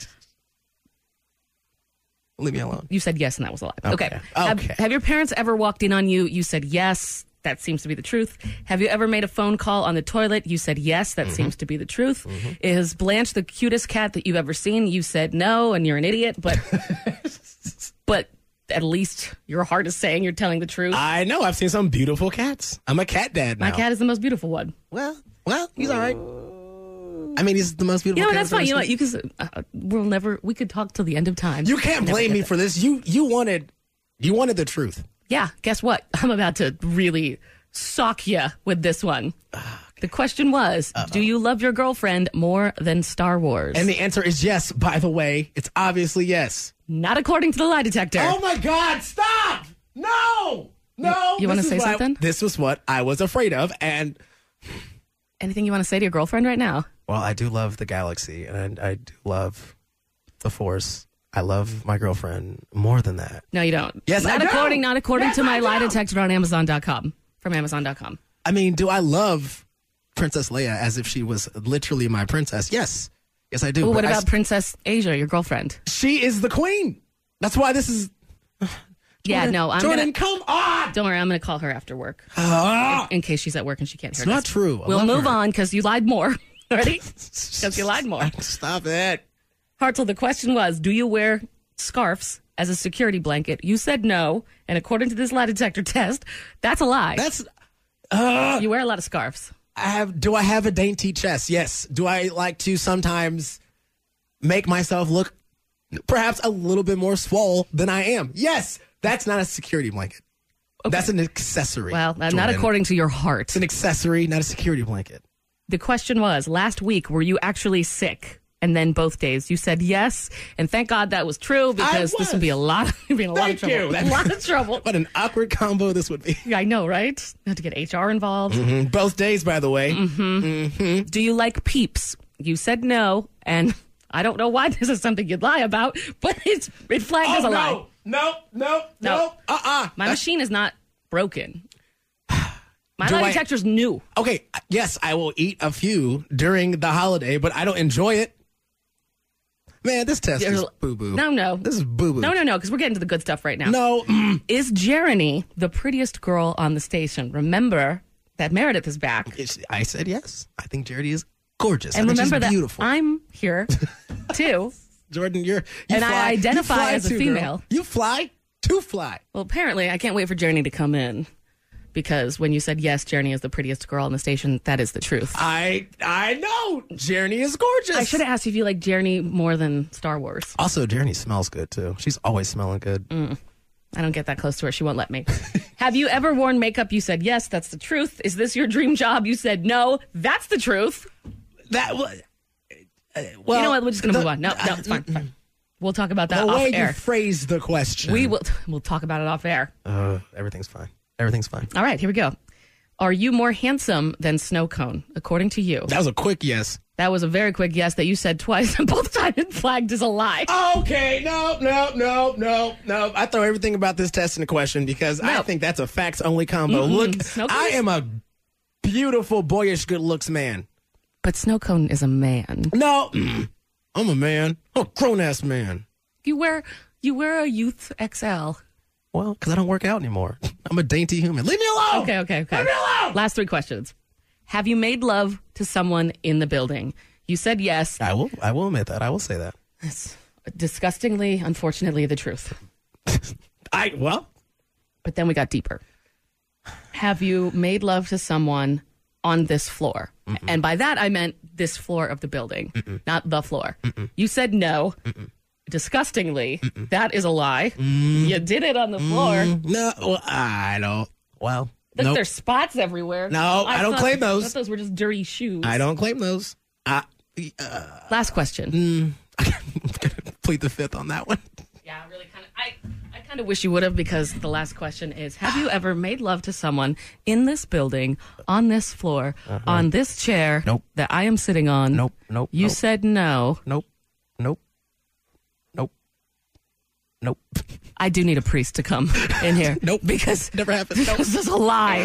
Leave me alone. You said yes, and that was a lie. Okay. Okay. Have, Okay. have your parents ever walked in on you? You said yes. That seems to be the truth. Have you ever made a phone call on the toilet? You said yes. That Mm-hmm. seems to be the truth. Is Blanche the cutest cat that you've ever seen? You said no, and you're an idiot. But, but at least your heart is saying you're telling the truth. I know. I've seen some beautiful cats. I'm a cat dad now. My cat is the most beautiful one. Well, well, he's all right. I mean, he's the most beautiful. You know, cat that's I've fine. You know ever what? seen. You can. Uh, we'll never. We could talk till the end of time. You can't Never blame get me it. for this. You you wanted you wanted the truth. Yeah. Guess what? I'm about to really sock you with this one. The question was, Uh-oh. do you love your girlfriend more than Star Wars? And the answer is yes. By the way, it's obviously yes. Not according to the lie detector. Oh my God! Stop! No, no. You- you wanna This say is what I- something? this was what I was afraid of, and Anything you want to say to your girlfriend right now? Well, I do love the galaxy, and I do love the Force. I love my girlfriend more than that. No, you don't. Yes, not I do. according, Not according Yes, to my I lie do. detector on Amazon dot com. From Amazon dot com. I mean, do I love Princess Leia as if she was literally my princess? Yes. Yes, I do. Well, what But I about Princess Asia, your girlfriend? She is the queen. That's why this is... Yeah, Jordan, no, I'm Jordan, gonna, come on! Don't worry, I'm going to call her after work. Ah! in, in case she's at work and she can't hear It's not this. true. I We'll love move her. on because you lied more. Ready? Because you lied more. Stop it. Hartzell, the question was, do you wear scarves as a security blanket? You said no, and according to this lie detector test, that's a lie. That's... Uh, you wear a lot of scarves. I have. Do I have a dainty chest? Yes. Do I like to sometimes make myself look perhaps a little bit more swole than I am? Yes. That's not a security blanket. Okay. That's an accessory. Well, uh, not Jordan. according to your heart. It's an accessory, not a security blanket. The question was, last week, were you actually sick? And then both days you said yes, and thank God that was true because this would be a lot, it'd be in a lot of Thank trouble. you. A lot of trouble. What an awkward combo this would be. Yeah, I know, right? You have to get H R involved. Mm-hmm. Both days, by the way. Mm-hmm. Mm-hmm. Do you like Peeps? You said no, and I don't know why this is something you'd lie about, but it's it flagged Oh, as a no. lie. No, no, no, No. uh-uh. My Uh, machine is not broken. My Do lie I- detector's new. Okay, yes, I will eat a few during the holiday, but I don't enjoy it. Man, this test is boo-boo. No, no. This is boo-boo. No, no, no, because we're getting to the good stuff right now. No. Mm. Is Jeremy the prettiest girl on the station? Remember that Meredith is back. I said yes. I think Jeremy is gorgeous. And I think remember she's that beautiful. I'm here, too. Jordan, you're you And I fly, identify you fly as a too, female. Girl. You fly to fly. Well, apparently, I can't wait for Jeremy to come in. Because when you said yes, Jeremy is the prettiest girl on the station, that is the truth. I I know. Jeremy is gorgeous. I should have asked you if you like Jeremy more than Star Wars. Also, Jeremy smells good, too. She's always smelling good. Mm. I don't get that close to her. She won't let me. Have you ever worn makeup? You said yes, that's the truth. Is this your dream job? You said no, that's the truth. That was... Uh, well, you know what? We're just going to the- move on. No, no, it's fine. fine. We'll talk about that The off way air. you phrased the question. We will. We'll talk about it off air. Uh, everything's fine. Everything's fine. All right, here we go. Are you more handsome than Snow Cone, according to you? That was a quick yes. That was a very quick yes that you said twice, and both times it flagged as a lie. Okay, no, no, no, no, no. I throw everything about this test in the question because I No. think that's a facts-only combo. Mm-mm. Look, Snow I Cone's- am a beautiful, boyish, good-looks man. But Snow Cone is a man. No, I'm a man. I'm a grown-ass man. You wear you wear a Youth X L. Well, because I don't work out anymore. I'm a dainty human. Leave me alone! Okay, okay, okay. Leave me alone! Last three questions. Have you made love to someone in the building? You said yes. I will, I will admit that. I will say that. It's disgustingly, unfortunately, the truth. I, well... But then we got deeper. Have you made love to someone on this floor? Mm-mm. And by that, I meant this floor of the building, Mm-mm. not the floor. Mm-mm. You said no. Mm-mm. Disgustingly, Mm-mm. that is a lie. Mm. You did it on the floor. Mm. No, well, I don't. Well, Look, nope. there's spots everywhere. No, I don't thought- claim those. I thought those were just dirty shoes. I don't claim those. I, uh, Last question. Mm, I'm going to plead the fifth on that one. Yeah, I really kind of. I, I kind of wish you would have, because the last question is: have you ever made love to someone in this building, on this floor, Uh-huh. on this chair Nope. that I am sitting on? Nope, nope. You nope. said no. Nope, nope, nope, nope. I do need a priest to come in here. Nope. Because Never happened. Nope. this is a lie.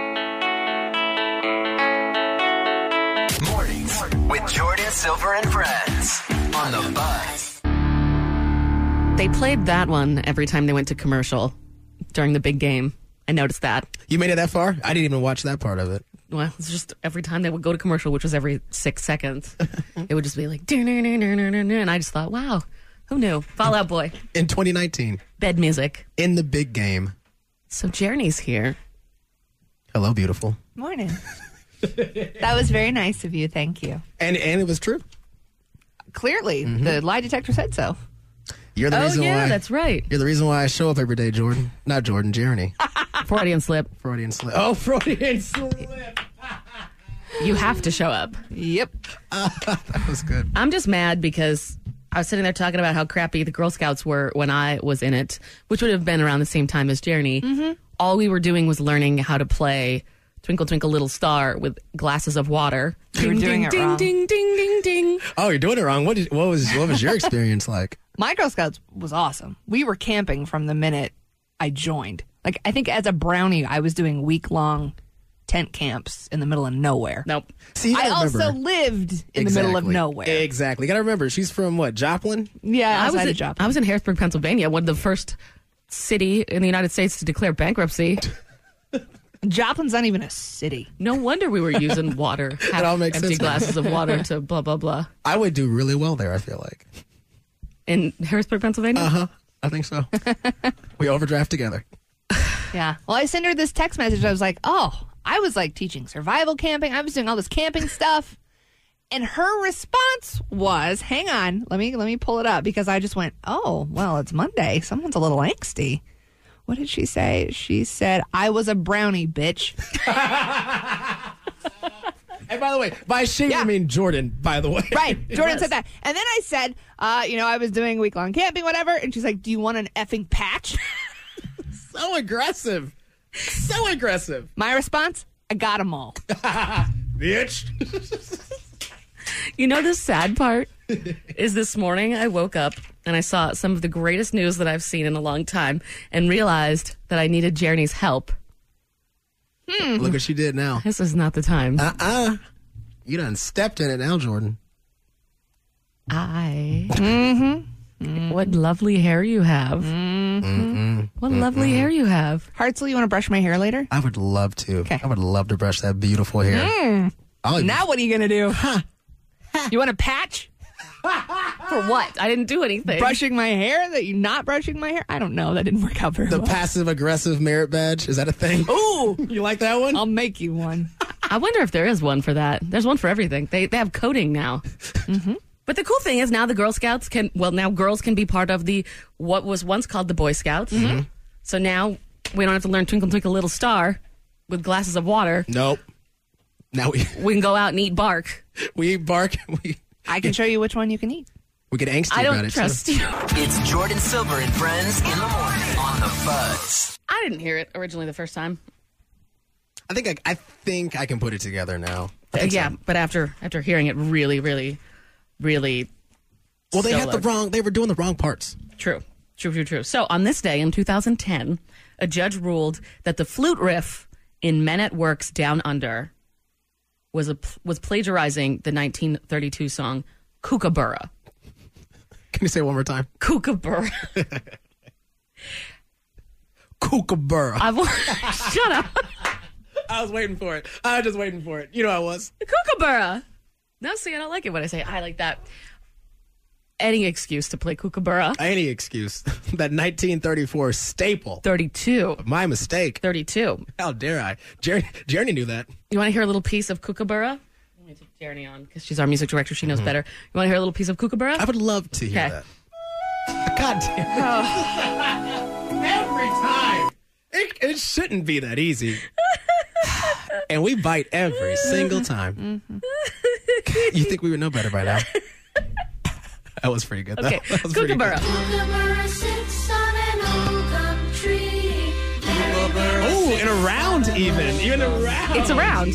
Mornings with Jordan Silver and Friends on the Buzz. They played that one every time they went to commercial during the big game. I noticed that. You made it that far? I didn't even watch that part of it. Well, it's just every time they would go to commercial, which was every six seconds, it would just be like, and I just thought, wow, who knew? Fall Out Boy. In twenty nineteen. Bed music. In the big game. So Journey's here. Hello, beautiful. Morning. That was very nice of you. Thank you. And and it was true. Clearly, the lie detector said so. You're the Oh, reason yeah, why. that's right. You're the reason why I show up every day, Jordan. Not Jordan, Jeremy. Freudian slip. Freudian slip. Oh, Freudian slip. You have to show up. Yep. Uh, that was good. I'm just mad because I was sitting there talking about how crappy the Girl Scouts were when I was in it, which would have been around the same time as Journey. Mm-hmm. All we were doing was learning how to play Twinkle Twinkle Little Star with glasses of water. You were Ding, doing ding, it ding, wrong. Ding, ding, ding, ding. Oh, you're doing it wrong. What, did, what was what was your experience like? My Girl Scouts was awesome. We were camping from the minute I joined. Like, I think as a brownie, I was doing week-long tent camps in the middle of nowhere. Nope. See, you I gotta also remember- lived in Exactly. the middle of nowhere. Exactly. You got to remember, she's from what, Joplin? Yeah, I was, outside in, of Joplin. I was in Harrisburg, Pennsylvania, one of the first city in the United States to declare bankruptcy. Joplin's not even a city. No wonder we were using water. Half all makes empty sense now. glasses of water to blah, blah, blah. I would do really well there, I feel like. In Harrisburg, Pennsylvania? Uh-huh. I think so. We overdraft together. Yeah. Well, I sent her this text message. I was like, oh, I was like teaching survival camping. I was doing all this camping stuff. And her response was, hang on, let me let me pull it up because I just went, oh, well, it's Monday. Someone's a little angsty. What did she say? She said, I was a brownie, bitch. And by the way, by she, Yeah. I mean Jordan, by the way. Right. Jordan said that. And then I said, uh, you know, I was doing week-long camping, whatever. And she's like, do you want an effing patch? So aggressive. So aggressive. My response, I got them all. Bitch. You know, the sad part is this morning I woke up and I saw some of the greatest news that I've seen in a long time and realized that I needed Jeremy's help. Hmm. Look what she did now. This is not the time. Uh-uh. You done stepped in it now, Jordan. I. Mm-hmm. What lovely hair you have. Mm-mm. What lovely hair you have. Hartzell, you want to brush my hair later? I would love to. I would love to brush that beautiful hair. Mm. I'll even- Now what are you going to do? You want a patch? For what? I didn't do anything. Brushing my hair? That you not brushing my hair? I don't know. That didn't work out very The well. passive aggressive merit badge. Is that a thing? Ooh. You like that one? I'll make you one. I wonder if there is one for that. There's one for everything. They they have coding now. Mm-hmm. But the cool thing is now the Girl Scouts can, well, now girls can be part of the, what was once called the Boy Scouts. Mm-hmm. So now we don't have to learn Twinkle Twinkle Little Star with glasses of water. Nope. Now we We can go out and eat bark. we bark. We I can show you which one you can eat. we get angsty I about don't it. trust too. you. It's Jordan Silver and Friends in the morning on the Fuzz. I didn't hear it originally the first time. I think I, I think I can put it together now. I Uh, think yeah, so. but after after hearing it really, really, really. Well, they had the soloed. wrong. They were doing the wrong parts. True, true, true, true. So on this day in two thousand ten, a judge ruled that the flute riff in Men at Work's Down Under was a was plagiarizing the nineteen thirty-two song Kookaburra. Can you say it one more time? Kookaburra. Kookaburra. I've shut up. I was waiting for it. I was just waiting for it. You know I was. Kookaburra. No, see, I don't like it when I say I like that. Any excuse to play Kookaburra. Any excuse. That nineteen thirty-four staple. thirty-two. My mistake. thirty-two. How dare I? Jeremy, Jeremy knew that. You want to hear a little piece of Kookaburra? Let me take Jeremy on because she's our music director. She knows Mm-hmm. better. You want to hear a little piece of Kookaburra? I would love to hear Okay. that. God damn. Every time. It, it shouldn't be that easy. And we bite every single time. Mm-hmm. You think we would know better by now? That was pretty good. Okay, That was pretty Kookaburra. good. Kookaburra sits on an old gum tree. Oh, and around even. Even around. It's around.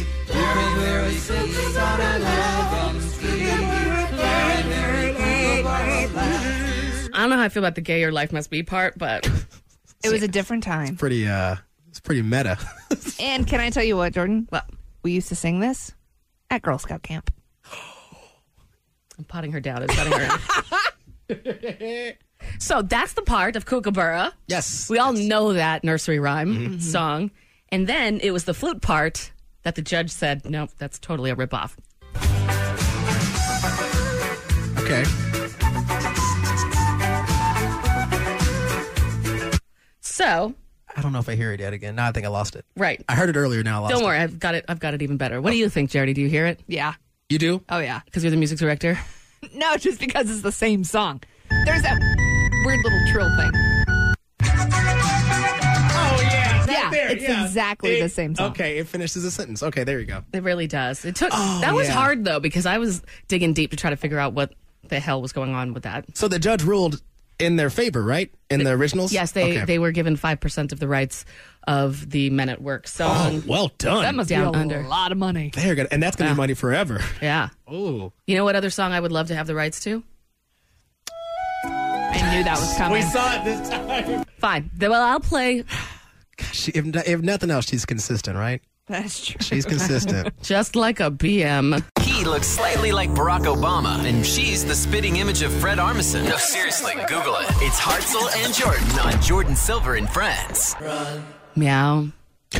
I don't know how I feel about the gay your life must be part, but It was a different time. Pretty, uh, it's pretty meta. And can I tell you what, Jordan? Well, we used to sing this at Girl Scout camp. I'm potting her down and setting her in. So that's the part of Kookaburra. Yes. We all know that nursery rhyme song. And then it was the flute part that the judge said, no, that's totally a ripoff. Okay. So, I don't know if I hear it yet again. Now I think I lost it. right. I heard it earlier. Now I lost Don't it. worry, I've got it. I've got it even better. What do you think, Jerry? Do you hear it? Yeah. You do? Oh, yeah. Because you're the music director. No, just because it's the same song. There's that weird little trill thing. Oh, yeah. Right Yeah, there. it's yeah. exactly It- the same song. Okay, it finishes a sentence. Okay, there you go. It really does. It took Oh, that was yeah. hard though because I was digging deep to try to figure out what the hell was going on with that. So the judge ruled in their favor, right? In the originals? Yes, they, Okay. they were given five percent of the rights of the Men at Work song. Oh, well done. That must Down be a Under. lot of money. They're good. And that's going to Yeah. be money forever. Yeah. Oh. You know what other song I would love to have the rights to? I knew that was coming. We saw it this time. Fine. Then, Well, I'll play She, if, if nothing else, she's consistent, right? That's true. She's consistent. Just Like a B M. He looks slightly like Barack Obama, and she's the spitting image of Fred Armisen. No, seriously, Google it. It's Hartzell and Jordan on Jordan Silver and Friends. Meow.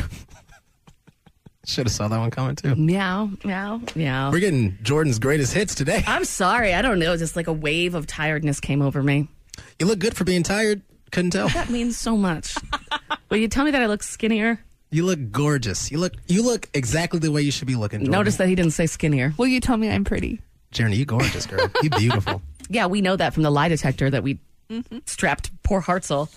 Should have saw that one coming, too. Meow. Meow. Meow. We're getting Jordan's greatest hits today. I'm sorry. I don't know. Just like a wave of tiredness came over me. You look good for being tired. Couldn't tell. That means so much. Will you tell me that I look skinnier? You look gorgeous. You look you look exactly the way you should be looking, Jordan. Notice that he didn't say skinnier. Well, you told me I'm pretty. Jeremy, you gorgeous, girl. You beautiful. Yeah, we know that from the lie detector that we strapped poor Hartzell.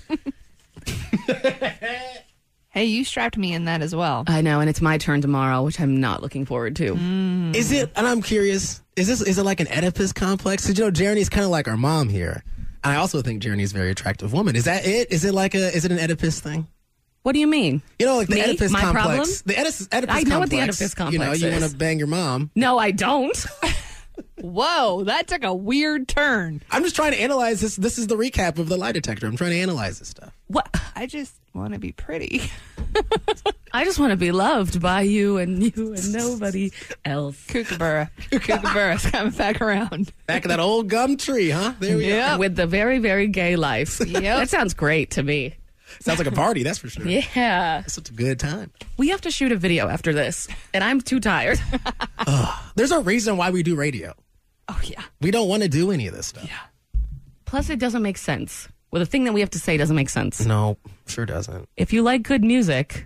Hey, you strapped me in that as well. I know, and it's my turn tomorrow, which I'm not looking forward to. Is it, and I'm curious, is this is it like an Oedipus complex? Because, you know, Jeremy's kind of like our mom here. And I also think Jeremy's a very attractive woman. Is that it? Is it like a, is it an Oedipus thing? What do you mean? You know, like the Me? Oedipus My complex. problem? The Oedipus, Oedipus I know what the complex, Oedipus complex You know, you is. want to bang your mom. No, I don't. Whoa, that took a weird turn. I'm just trying to analyze this. This is the recap of the lie detector. I'm trying to analyze this stuff. What? I just want to be pretty. I just want to be loved by you and you and nobody else. Kookaburra. Kookaburra's coming back around. Back of that old gum tree, huh? There we Yep. go. With the very, very gay life. Yep. That sounds great to me. Sounds like a party, that's for sure. Yeah. It's such a good time. We have to shoot a video after this, and I'm too tired. There's a reason why we do radio. Oh, yeah. We don't want to do any of this stuff. Plus, it doesn't make sense. Well, the thing that we have to say doesn't make sense. No, sure doesn't. If you like good music.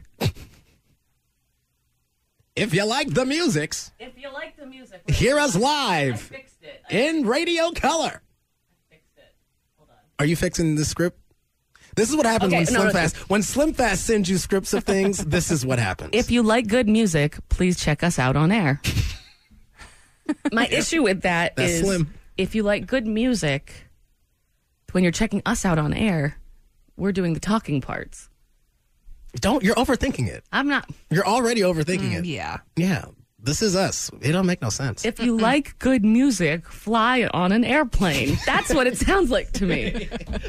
If you like the musics, If you like the music. hear us live fixed it. in radio color. Are you fixing the script? This is what happens Okay, when no, Slim no, Fast when Slim Fast sends you scripts of things. This is what happens. If you like good music, please check us out on air. My issue with that That's is Slim. if you like good music, when you're checking us out on air, we're doing the talking parts. Don't you're overthinking it. I'm not. You're already overthinking it. Yeah. Yeah. This is us. It don't make no sense. If you like good music, fly on an airplane. That's what it sounds like to me.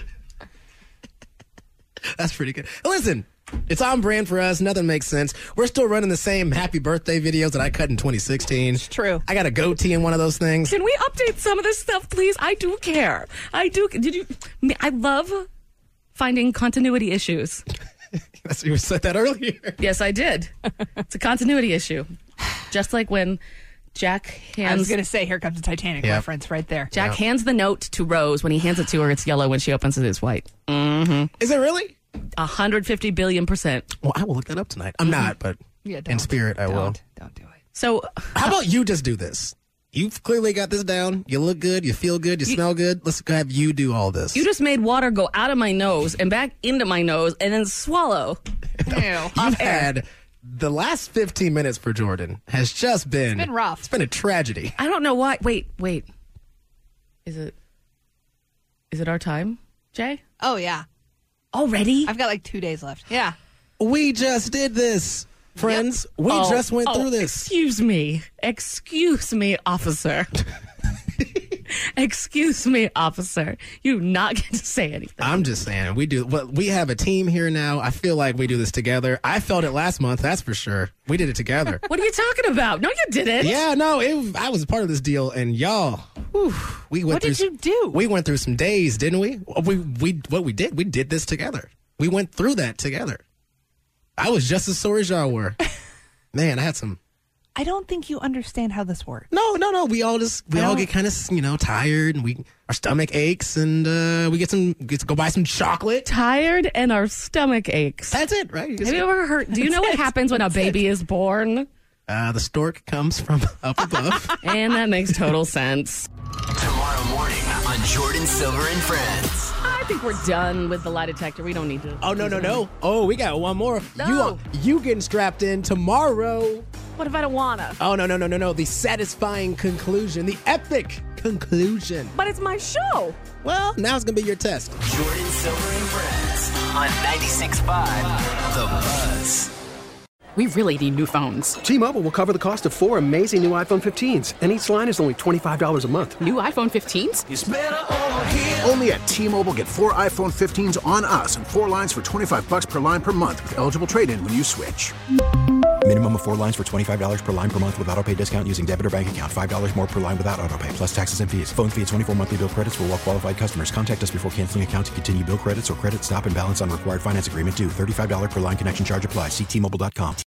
That's pretty good. Listen, it's on brand for us. Nothing makes sense. We're still running the same happy birthday videos that I cut in twenty sixteen. It's true. I got a goatee in one of those things. Can we update some of this stuff, please? I do care. I do. Did you? I love finding continuity issues. That's you said that earlier. Yes, I did. It's a continuity issue. Just like when Jack hands. I was going to say, here comes the Titanic Yep. reference right there. Jack hands the note to Rose. When he hands it to her, it's yellow. When she opens it, it's white. Mm-hmm. Is it really? one hundred fifty billion percent. Well, I will look that up tonight. I'm not, but Yeah, in don't. spirit, I will. Don't. Don't do it. So, How about you just do this? You've clearly got this down. You look good. You feel good. You, smell good. Let's go have you do all this. you just made water go out of my nose and back into my nose and then swallow. Ew. You've had the last fifteen minutes for Jordan has just been. It's been rough. It's been a tragedy. I don't know why. Wait, wait. Is it? Is it our time, Jay? Oh, yeah. Already? I've got like two days left. Yeah. We just did this, friends. We Oh, just went oh, through this. Excuse me. Excuse me, officer. Excuse me, officer. You not get to say anything. I'm just saying, we do. Well, we have a team here now. I feel like we do this together. I felt it last month. That's for sure. We did it together. What are you talking about? No, you didn't. Yeah, no, it, I was a part of this deal, and y'all, whew, we went What through. did you do? We went through some days, didn't we? We we what we did? We did this together. We went through that together. I was just as sore as y'all were. Man, I had some. I don't think you understand how this works. No, no, no. We all just we I all don't- get kind of you know tired, and we our stomach aches, and uh, we get some get to go buy some chocolate. Tired and our stomach aches. That's it, right? You just- Have you ever heard? Do you know what happens when a baby is born? Uh, the stork comes from up above. And that makes total sense. Tomorrow morning on Jordan Silver and Friends. I think we're done with the lie detector. We don't need to. Oh no no no! Oh, we got one more. No. You you getting strapped in tomorrow? What if I don't wanna? Oh no no no no no! The satisfying conclusion, the epic conclusion. But it's my show. Well, now it's going to be your test. Jordan Silver and Friends on ninety-six point five The Buzz. We really need new phones. T-Mobile will cover the cost of four amazing new iPhone fifteens, and each line is only twenty-five dollars a month. New iPhone fifteens? It's better over here. Only at T-Mobile, get four iPhone fifteens on us and four lines for twenty-five dollars per line per month with eligible trade-in when you switch. Minimum of four lines for twenty-five dollars per line per month with autopay discount using debit or bank account. five dollars more per line without autopay, plus taxes and fees. Phone fee at twenty-four monthly bill credits for well-qualified customers. Contact us before canceling account to continue bill credits or credit stop and balance on required finance agreement due. thirty-five dollars per line connection charge applies. See T Mobile dot com.